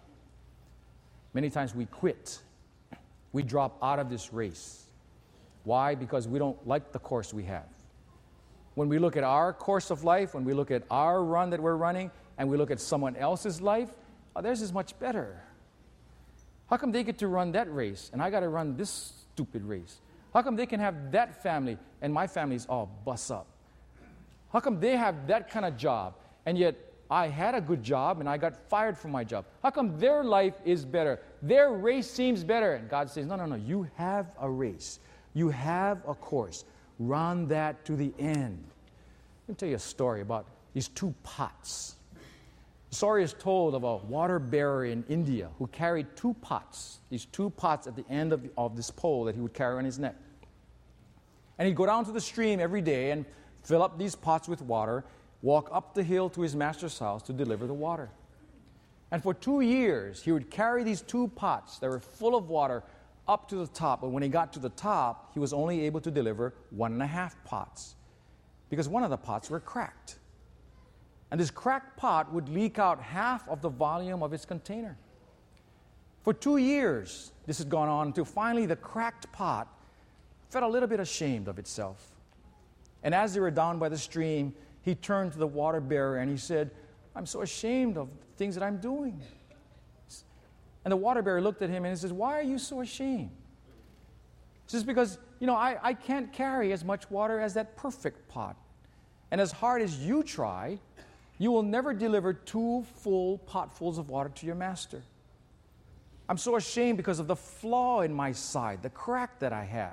Many times we quit. We drop out of this race. Why? Because we don't like the course we have. When we look at our course of life, when we look at our run that we're running, and we look at someone else's life, oh, theirs is much better. How come they get to run that race, and I got to run this stupid race? How come they can have that family, and my family's all bust up? How come they have that kind of job, and yet I had a good job, and I got fired from my job? How come their life is better? Their race seems better. And God says, no, no, no, you have a race. You have a course. Run that to the end. Let me tell you a story about these two pots. The story is told of a water bearer in India who carried two pots, these two pots at the end of, of this pole that he would carry on his neck. And he'd go down to the stream every day and fill up these pots with water, walk up the hill to his master's house to deliver the water. And for two years, he would carry these two pots that were full of water up to the top. But when he got to the top, he was only able to deliver one and a half pots because one of the pots were cracked. And this cracked pot would leak out half of the volume of its container. For two years, this had gone on until finally the cracked pot felt a little bit ashamed of itself. And as they were down by the stream, he turned to the water bearer and he said, I'm so ashamed of the things that I'm doing. And the water bearer looked at him and he says, why are you so ashamed? He says, because, you know, I, I can't carry as much water as that perfect pot. And as hard as you try, you will never deliver two full potfuls of water to your master. I'm so ashamed because of the flaw in my side, the crack that I have.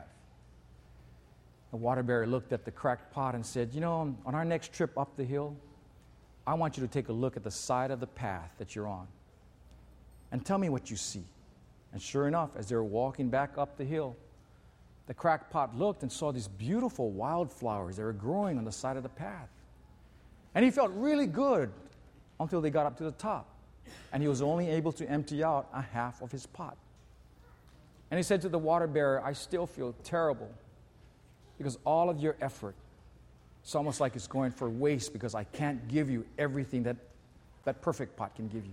The water bearer looked at the cracked pot and said, you know, on our next trip up the hill, I want you to take a look at the side of the path that you're on and tell me what you see. And sure enough, as they were walking back up the hill, the cracked pot looked and saw these beautiful wildflowers that were growing on the side of the path. And he felt really good until they got up to the top. And he was only able to empty out a half of his pot. And he said to the water bearer, I still feel terrible because all of your effort, it's almost like it's going for waste because I can't give you everything that that perfect pot can give you.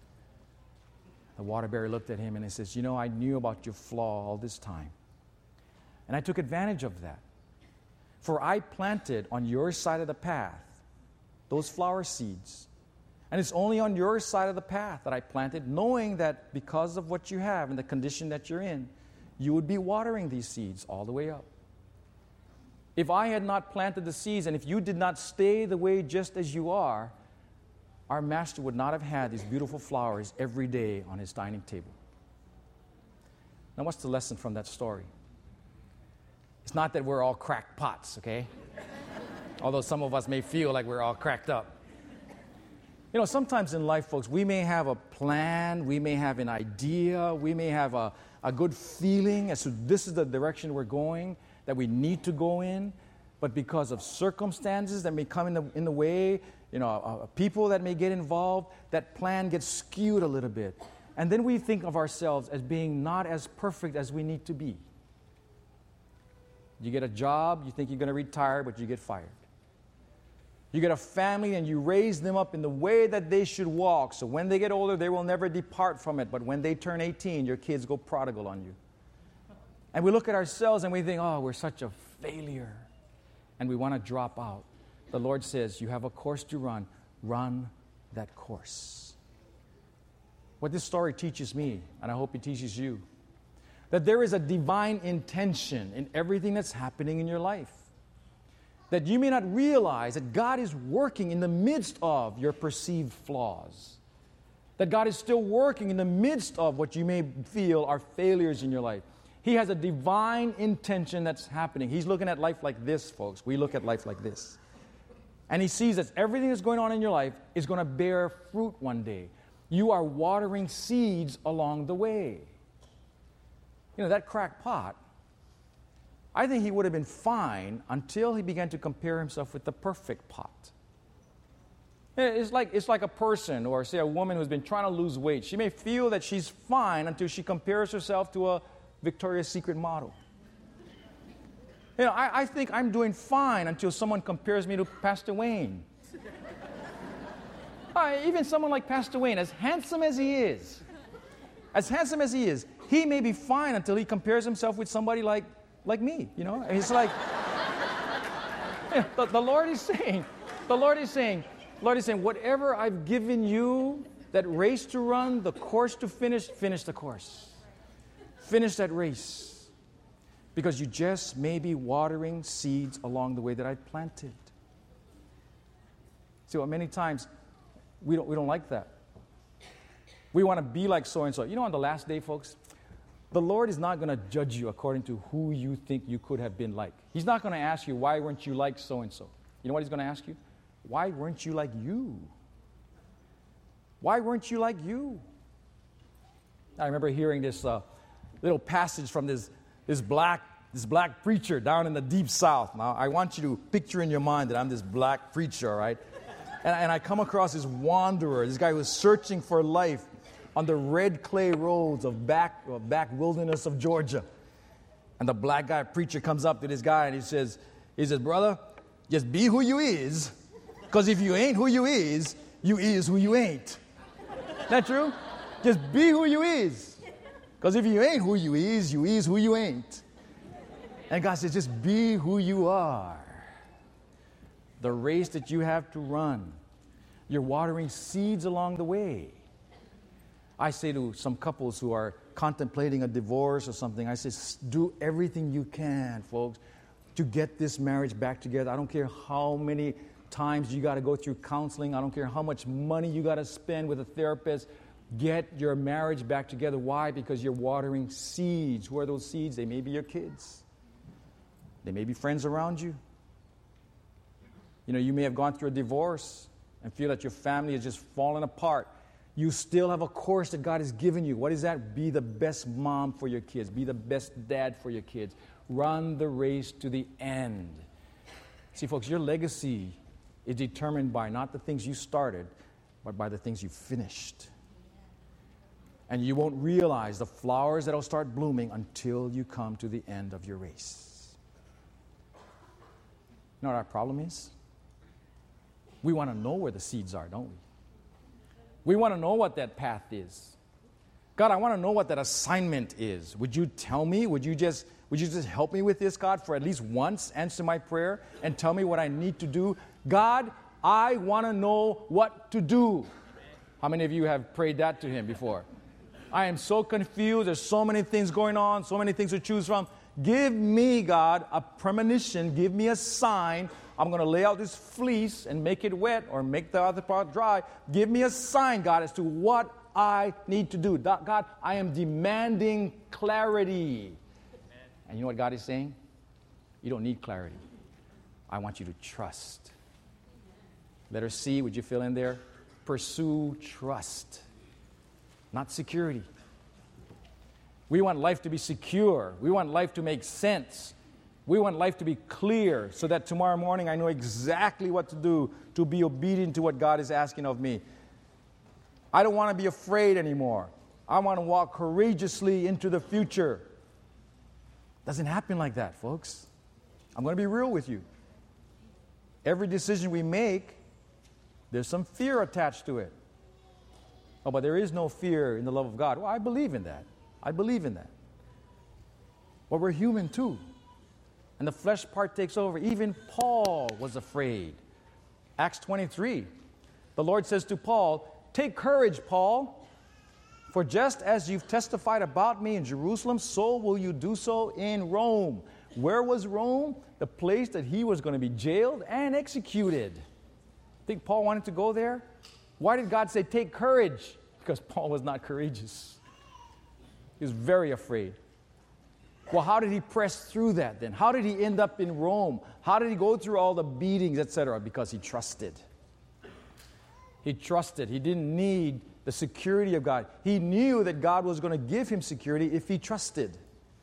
The water bearer looked at him and he says, you know, I knew about your flaw all this time. And I took advantage of that. For I planted on your side of the path those flower seeds. And it's only on your side of the path that I planted, knowing that because of what you have and the condition that you're in, you would be watering these seeds all the way up. If I had not planted the seeds and if you did not stay the way just as you are, our master would not have had these beautiful flowers every day on his dining table. Now, what's the lesson from that story? It's not that we're all cracked pots, okay? Although some of us may feel like we're all cracked up. You know, sometimes in life, folks, we may have a plan, we may have an idea, we may have a, a good feeling as to this is the direction we're going, that we need to go in, but because of circumstances that may come in the, in the way, you know, uh, people that may get involved, that plan gets skewed a little bit. And then we think of ourselves as being not as perfect as we need to be. You get a job, you think you're going to retire, but you get fired. You get a family and you raise them up in the way that they should walk. So when they get older, they will never depart from it. But when they turn eighteen, your kids go prodigal on you. And we look at ourselves and we think, oh, we're such a failure. And we want to drop out. The Lord says, you have a course to run. Run that course. What this story teaches me, and I hope it teaches you, that there is a divine intention in everything that's happening in your life. That you may not realize that God is working in the midst of your perceived flaws. That God is still working in the midst of what you may feel are failures in your life. He has a divine intention that's happening. He's looking at life like this, folks. We look at life like this. And he sees that everything that's going on in your life is going to bear fruit one day. You are watering seeds along the way. You know, that cracked pot, I think he would have been fine until he began to compare himself with the perfect pot. It's like, it's like a person, or say a woman who's been trying to lose weight. She may feel that she's fine until she compares herself to a Victoria's Secret model. You know, I, I think I'm doing fine until someone compares me to Pastor Wayne. uh, even someone like Pastor Wayne, as handsome as he is, as handsome as he is, he may be fine until he compares himself with somebody like, like me, you know? It's like, you know, the, the Lord is saying, the Lord is saying, Lord is saying, whatever I've given you, that race to run, the course to finish, finish the course. Finish that race. Because you just may be watering seeds along the way that I planted. See, well, many times we don't, we don't like that. We want to be like so-and-so. You know, on the last day, folks, the Lord is not going to judge you according to who you think you could have been like. He's not going to ask you, why weren't you like so-and-so? You know what he's going to ask you? Why weren't you like you? Why weren't you like you? I remember hearing this uh, little passage from this This black, this black preacher down in the deep south. Now, I want you to picture in your mind that I'm this black preacher, all right? And, and I come across this wanderer, this guy who was searching for life on the red clay roads of back, uh, back wilderness of Georgia. And the black guy preacher comes up to this guy and he says, he says, brother, just be who you is, because if you ain't who you is, you is who you ain't. That true? Just be who you is. Because if you ain't who you is, you is who you ain't. And God says, just be who you are. The race that you have to run. You're watering seeds along the way. I say to some couples who are contemplating a divorce or something, I say, do everything you can, folks, to get this marriage back together. I don't care how many times you got to go through counseling. I don't care how much money you got to spend with a therapist. Get your marriage back together. Why? Because you're watering seeds. Who are those seeds? They may be your kids. They may be friends around you. You know, you may have gone through a divorce and feel that your family is just falling apart. You still have a course that God has given you. What is that? Be the best mom for your kids. Be the best dad for your kids. Run the race to the end. See, folks, your legacy is determined by not the things you started, but by the things you finished. And you won't realize the flowers that will start blooming until you come to the end of your race. You know what our problem is? We want to know where the seeds are, don't we? We want to know what that path is. God, I want to know what that assignment is. Would you tell me? Would you just, would you just help me with this, God, for at least once? Answer my prayer and tell me what I need to do. God, I want to know what to do. How many of you have prayed that to Him before? I am so confused. There's so many things going on, so many things to choose from. Give me, God, a premonition. Give me a sign. I'm going to lay out this fleece and make it wet or make the other part dry. Give me a sign, God, as to what I need to do. God, I am demanding clarity. And you know what God is saying? You don't need clarity. I want you to trust. Letter C, would you fill in there? Pursue trust. Not security. We want life to be secure. We want life to make sense. We want life to be clear so that tomorrow morning I know exactly what to do to be obedient to what God is asking of me. I don't want to be afraid anymore. I want to walk courageously into the future. Doesn't happen like that, folks. I'm going to be real with you. Every decision we make, there's some fear attached to it. Oh, but there is no fear in the love of God. Well, I believe in that. I believe in that. But we're human too. And the flesh part takes over. Even Paul was afraid. Acts twenty-three. The Lord says to Paul, take courage, Paul, for just as you've testified about me in Jerusalem, so will you do so in Rome. Where was Rome? The place that he was going to be jailed and executed. Think Paul wanted to go there? Why did God say, take courage? Because Paul was not courageous. He was very afraid. Well, how did he press through that then? How did he end up in Rome? How did he go through all the beatings, et cetera? Because he trusted. He trusted. He didn't need the security of God. He knew that God was going to give him security if he trusted.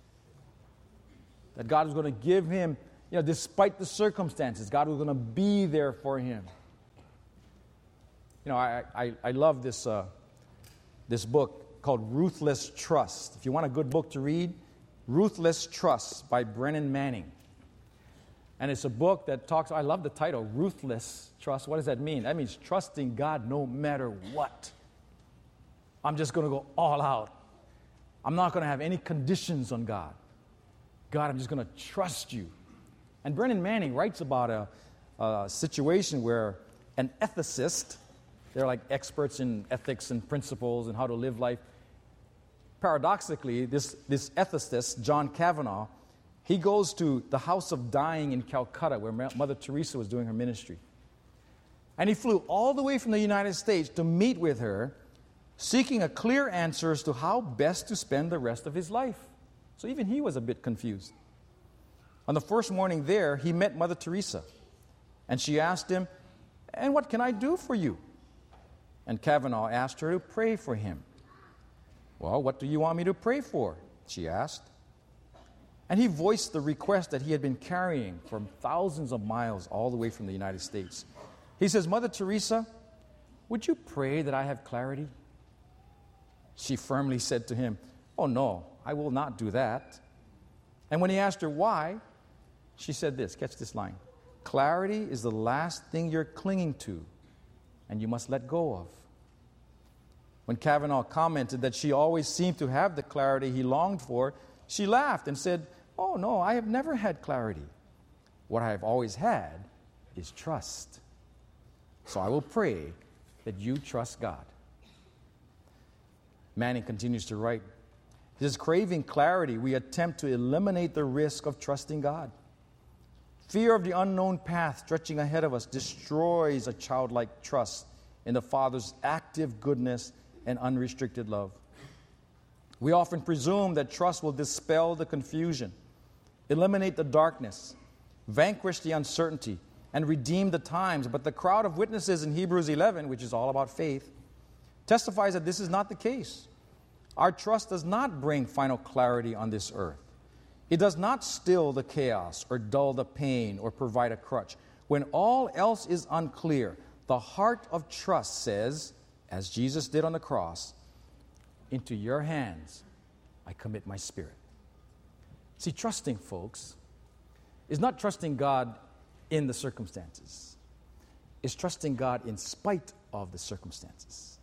That God was going to give him, you know, despite the circumstances, God was going to be there for him. You know, I I, I love this uh, this book called Ruthless Trust. If you want a good book to read, Ruthless Trust by Brennan Manning. And it's a book that talks, I love the title, Ruthless Trust. What does that mean? That means trusting God no matter what. I'm just going to go all out. I'm not going to have any conditions on God. God, I'm just going to trust you. And Brennan Manning writes about a, a situation where an ethicist, they're like experts in ethics and principles and how to live life. Paradoxically, this, this ethicist, John Kavanaugh, he goes to the House of Dying in Calcutta where Mother Teresa was doing her ministry. And he flew all the way from the United States to meet with her, seeking a clear answer as to how best to spend the rest of his life. So even he was a bit confused. On the first morning there, he met Mother Teresa. And she asked him, "And what can I do for you?" And Kavanaugh asked her to pray for him. "Well, what do you want me to pray for?" she asked. And he voiced the request that he had been carrying from thousands of miles all the way from the United States. He says, "Mother Teresa, would you pray that I have clarity?" She firmly said to him, "Oh no, I will not do that." And when he asked her why, she said this, catch this line, "Clarity is the last thing you're clinging to, and you must let go of." When Kavanaugh commented that she always seemed to have the clarity he longed for, she laughed and said, "Oh no, I have never had clarity. What I have always had is trust. So I will pray that you trust God." Manning continues to write, he says, "Craving clarity, we attempt to eliminate the risk of trusting God. Fear of the unknown path stretching ahead of us destroys a childlike trust in the Father's active goodness and unrestricted love. We often presume that trust will dispel the confusion, eliminate the darkness, vanquish the uncertainty, and redeem the times. But the crowd of witnesses in Hebrews eleven, which is all about faith, testifies that this is not the case. Our trust does not bring final clarity on this earth. It does not still the chaos or dull the pain or provide a crutch. When all else is unclear, the heart of trust says, as Jesus did on the cross, "Into your hands I commit my spirit." See, trusting, folks, is not trusting God in the circumstances. It's trusting God in spite of the circumstances.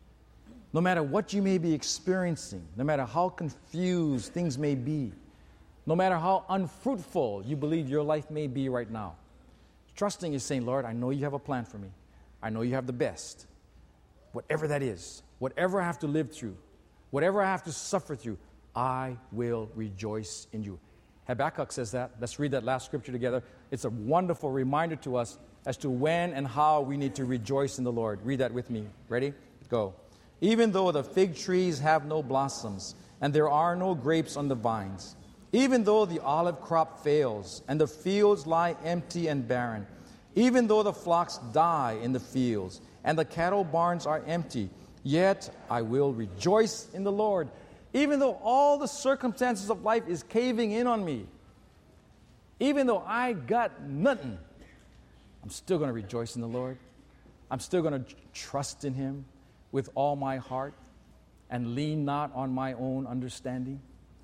No matter what you may be experiencing, no matter how confused things may be, no matter how unfruitful you believe your life may be right now, trusting is saying, "Lord, I know you have a plan for me. I know you have the best. Whatever that is, whatever I have to live through, whatever I have to suffer through, I will rejoice in you." Habakkuk says that. Let's read that last scripture together. It's a wonderful reminder to us as to when and how we need to rejoice in the Lord. Read that with me. Ready? Go. "Even though the fig trees have no blossoms, and there are no grapes on the vines, even though the olive crop fails, and the fields lie empty and barren, even though the flocks die in the fields, and the cattle barns are empty, yet I will rejoice in the Lord." Even though all the circumstances of life is caving in on me, even though I got nothing, I'm still going to rejoice in the Lord. I'm still going to trust in Him with all my heart and lean not on my own understanding.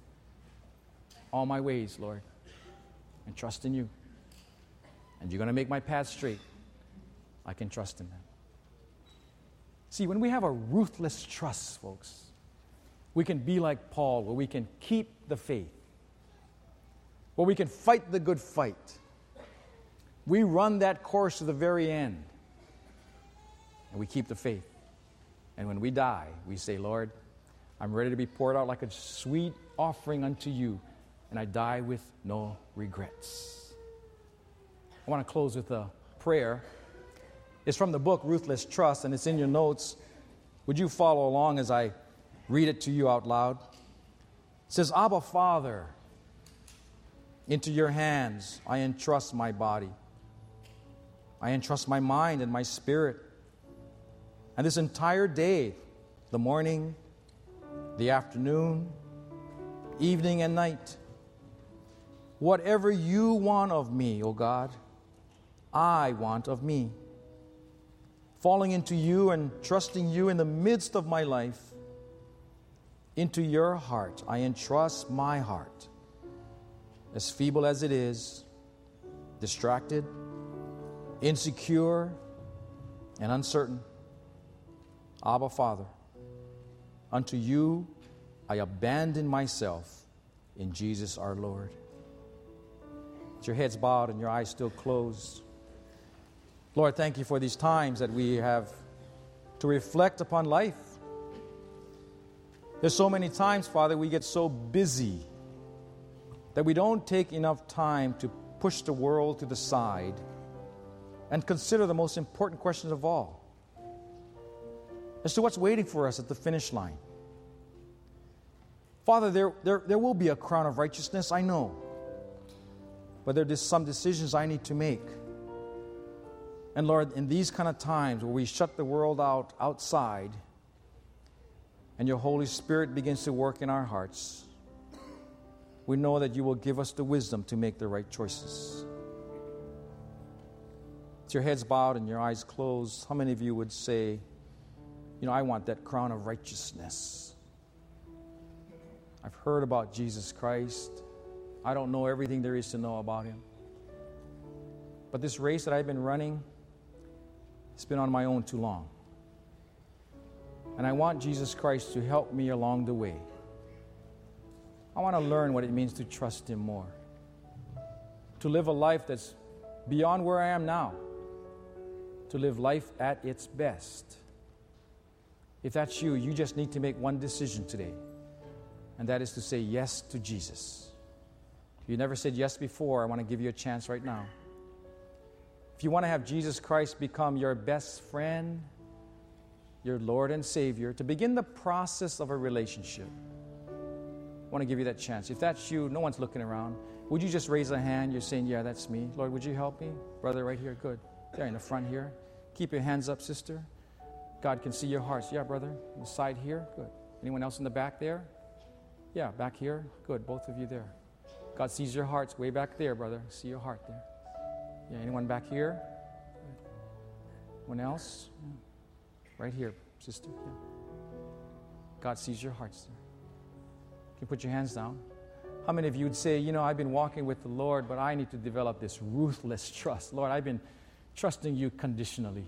All my ways, Lord, and trust in you. And you're going to make my path straight. I can trust in that. See, when we have a ruthless trust, folks, we can be like Paul, where we can keep the faith, where we can fight the good fight. We run that course to the very end, and we keep the faith. And when we die, we say, "Lord, I'm ready to be poured out like a sweet offering unto you, and I die with no regrets." I want to close with a prayer. It's from the book Ruthless Trust, and it's in your notes. Would you follow along as I read it to you out loud? It says, "Abba, Father, Into your hands I entrust my body. I entrust my mind and my spirit. And this entire day, the morning, the afternoon, evening and night, whatever you want of me, O God, I want of me. Falling into you and trusting you in the midst of my life, into your heart I entrust my heart, as feeble as it is, distracted, insecure, and uncertain. Abba, Father, unto you I abandon myself in Jesus our Lord. With your heads bowed and your eyes still closed. Lord, thank you for these times that we have to reflect upon life. There's so many times, Father, we get so busy that we don't take enough time to push the world to the side and consider the most important questions of all, as to what's waiting for us at the finish line. Father, there, there, there will be a crown of righteousness, I know. But there are some decisions I need to make. And Lord, in these kind of times where we shut the world out outside and your Holy Spirit begins to work in our hearts, we know that you will give us the wisdom to make the right choices. With your heads bowed and your eyes closed, how many of you would say, you know, I want that crown of righteousness? I've heard about Jesus Christ. I don't know everything there is to know about him. But this race that I've been running, it's been on my own too long. And I want Jesus Christ to help me along the way. I want to learn what it means to trust him more. To live a life that's beyond where I am now. To live life at its best. If that's you, you just need to make one decision today. And that is to say yes to Jesus. If you never said yes before, I want to give you a chance right now. If you want to have Jesus Christ become your best friend, your Lord and Savior, to begin the process of a relationship, I want to give you that chance. If that's you, no one's looking around. Would you just raise a hand? You're saying, yeah, that's me. Lord, would you help me? Brother, right here. Good. There in the front here. Keep your hands up, sister. God can see your hearts. Yeah, brother. On the side here. Good. Anyone else in the back there? Yeah, back here. Good. Both of you there. God sees your hearts way back there, brother. See your heart there. Yeah, anyone back here? Anyone else? Yeah. Right here, sister. Yeah. God sees your hearts there. You can put your hands down. How many of you would say, you know, I've been walking with the Lord, but I need to develop this ruthless trust. Lord, I've been trusting you conditionally.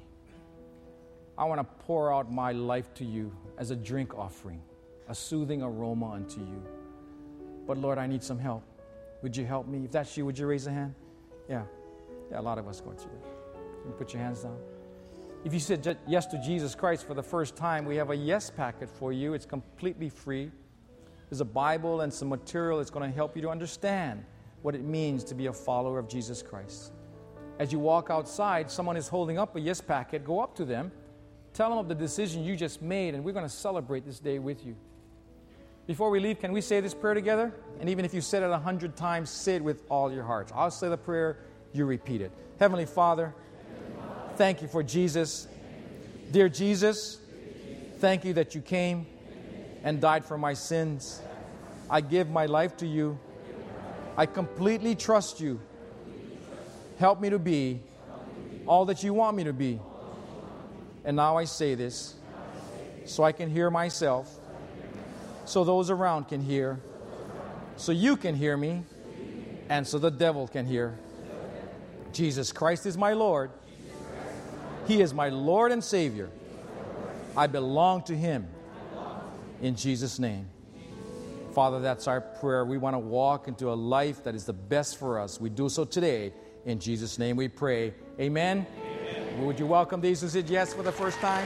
I want to pour out my life to you as a drink offering, a soothing aroma unto you. But Lord, I need some help. Would you help me? If that's you, would you raise a hand? Yeah. Yeah, a lot of us going through that. You can put your hands down. If you said yes to Jesus Christ for the first time, we have a yes packet for you. It's completely free. There's a Bible and some material that's going to help you to understand what it means to be a follower of Jesus Christ. As you walk outside, someone is holding up a yes packet. Go up to them. Tell them of the decision you just made, and we're going to celebrate this day with you. Before we leave, can we say this prayer together? And even if you said it a hundred times, say it with all your heart. I'll say the prayer, you repeat it. Heavenly Father, thank you for Jesus. Dear Jesus, thank you that you came and died for my sins. I give my life to you. I completely trust you. Help me to be all that you want me to be. And now I say this so I can hear myself, so those around can hear, so you can hear me, and so the devil can hear. Jesus Christ is my Lord. He is my Lord and Savior. I belong to him. In Jesus' name. Father, that's our prayer. We want to walk into a life that is the best for us. We do so today. In Jesus' name we pray. Amen. Amen. Would you welcome these who said yes for the first time?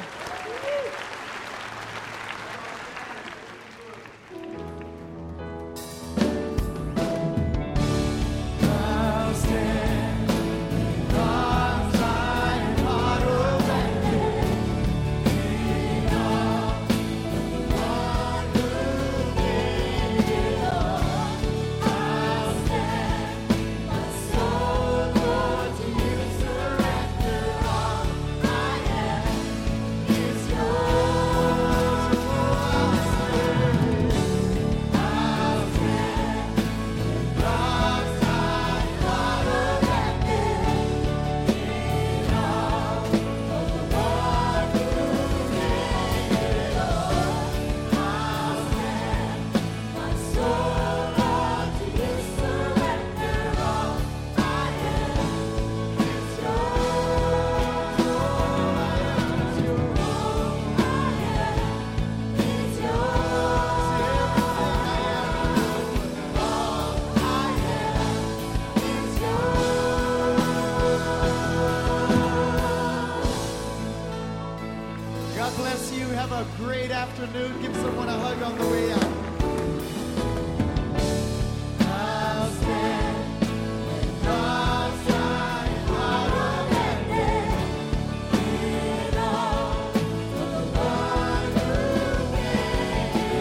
great afternoon. Give someone a hug on the way out.